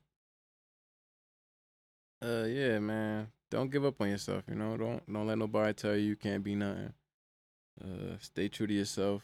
Uh, yeah, man. Don't give up on yourself. You know, don't don't let nobody tell you you can't be nothing. Uh, stay true to yourself,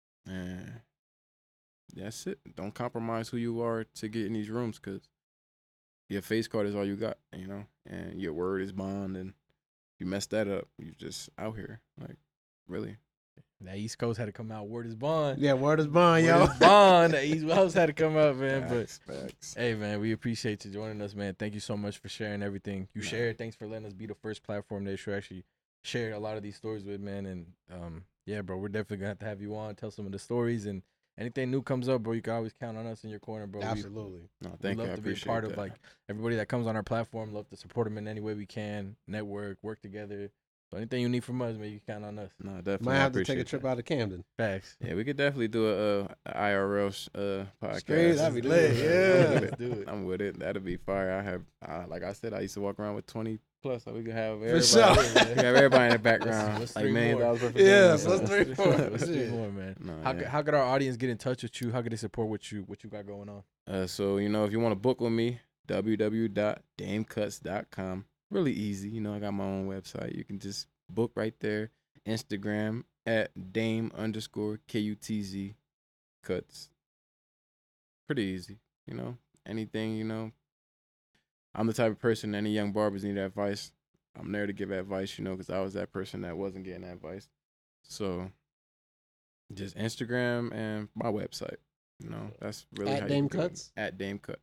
and that's it. Don't compromise who you are to get in these rooms, cause your face card is all you got. You know, and your word is bond. And you mess that up, you just out here. Like, really. That East Coast had to come out. Word is bond. Yeah, word is bond, Word yo. is bond. That East Coast had to come out, man. But Facts, facts. hey, man, we appreciate you joining us, man. Thank you so much for sharing everything you Nah. shared. Thanks for letting us be the first platform that you actually share a lot of these stories with, man. And um, yeah, bro, we're definitely gonna have to have you on, tell some of the stories, and anything new comes up, bro. You can always count on us in your corner, bro. We- Absolutely. No, We thank love you. I to be a appreciate part that. of like everybody that comes on our platform. Love to support them in any way we can. Network, work together. So anything you need from us, man, you can count on us. No, definitely. Might I have to take a appreciate trip that. out to Camden. Facts. Yeah, we could definitely do a, uh I R L sh- uh, podcast. Straight, that'd be Let's lit, do it. yeah. I'm with Let's it. do it. I'm with it. That'd be fire. I have, uh, like I said, I used to walk around with twenty plus, so we could have For everybody. sure. We could have everybody in the background, let's like three million more. dollars worth of Yeah, games. so let's three more. Let's do Shit. more, man. No, How yeah. could, how could our audience get in touch with you? How could they support what you what you got going on? Uh, so, you know, if you want to book with me, w w w dot dame cuts dot com. Really easy. You know, I got my own website. You can just book right there. Instagram at dame underscore K U T Z cuts. Pretty easy. You know, anything, you know. I'm the type of person, any young barbers need advice. I'm there to give advice, you know, because I was that person that wasn't getting advice. So, just Instagram and my website. You know, that's really At how Dame you can do it. Cuts? At Dame Cuts.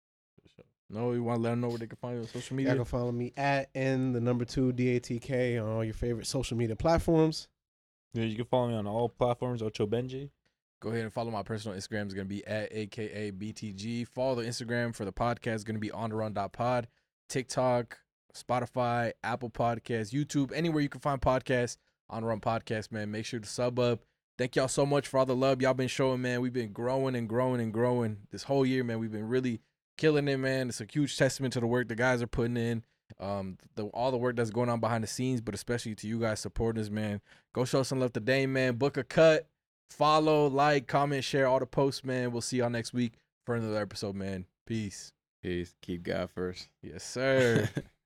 No, you want to let them know where they can find you on social Y'all media? can follow me at N the number two D A T K on all your favorite social media platforms. Yeah, you can follow me on all platforms, Ocho Benji. Go ahead and follow my personal Instagram. Is going to be at A K A B T G. Follow the Instagram for the podcast. Is going to be on the run dot pod. TikTok, Spotify, Apple Podcasts, YouTube, anywhere you can find podcasts. On the Run Podcast, man. Make sure to sub up. Thank y'all so much for all the love y'all been showing, man. We've been growing and growing and growing this whole year, man. We've been really killing it, man. It's a huge testament to the work the guys are putting in. Um, the all the work that's going on behind the scenes, but especially to you guys supporting us, man. Go show some love to Dame, man. Book a cut. Follow, like, comment, share all the posts, man. We'll see y'all next week for another episode, man. Peace. Peace. Keep God first. Yes, sir.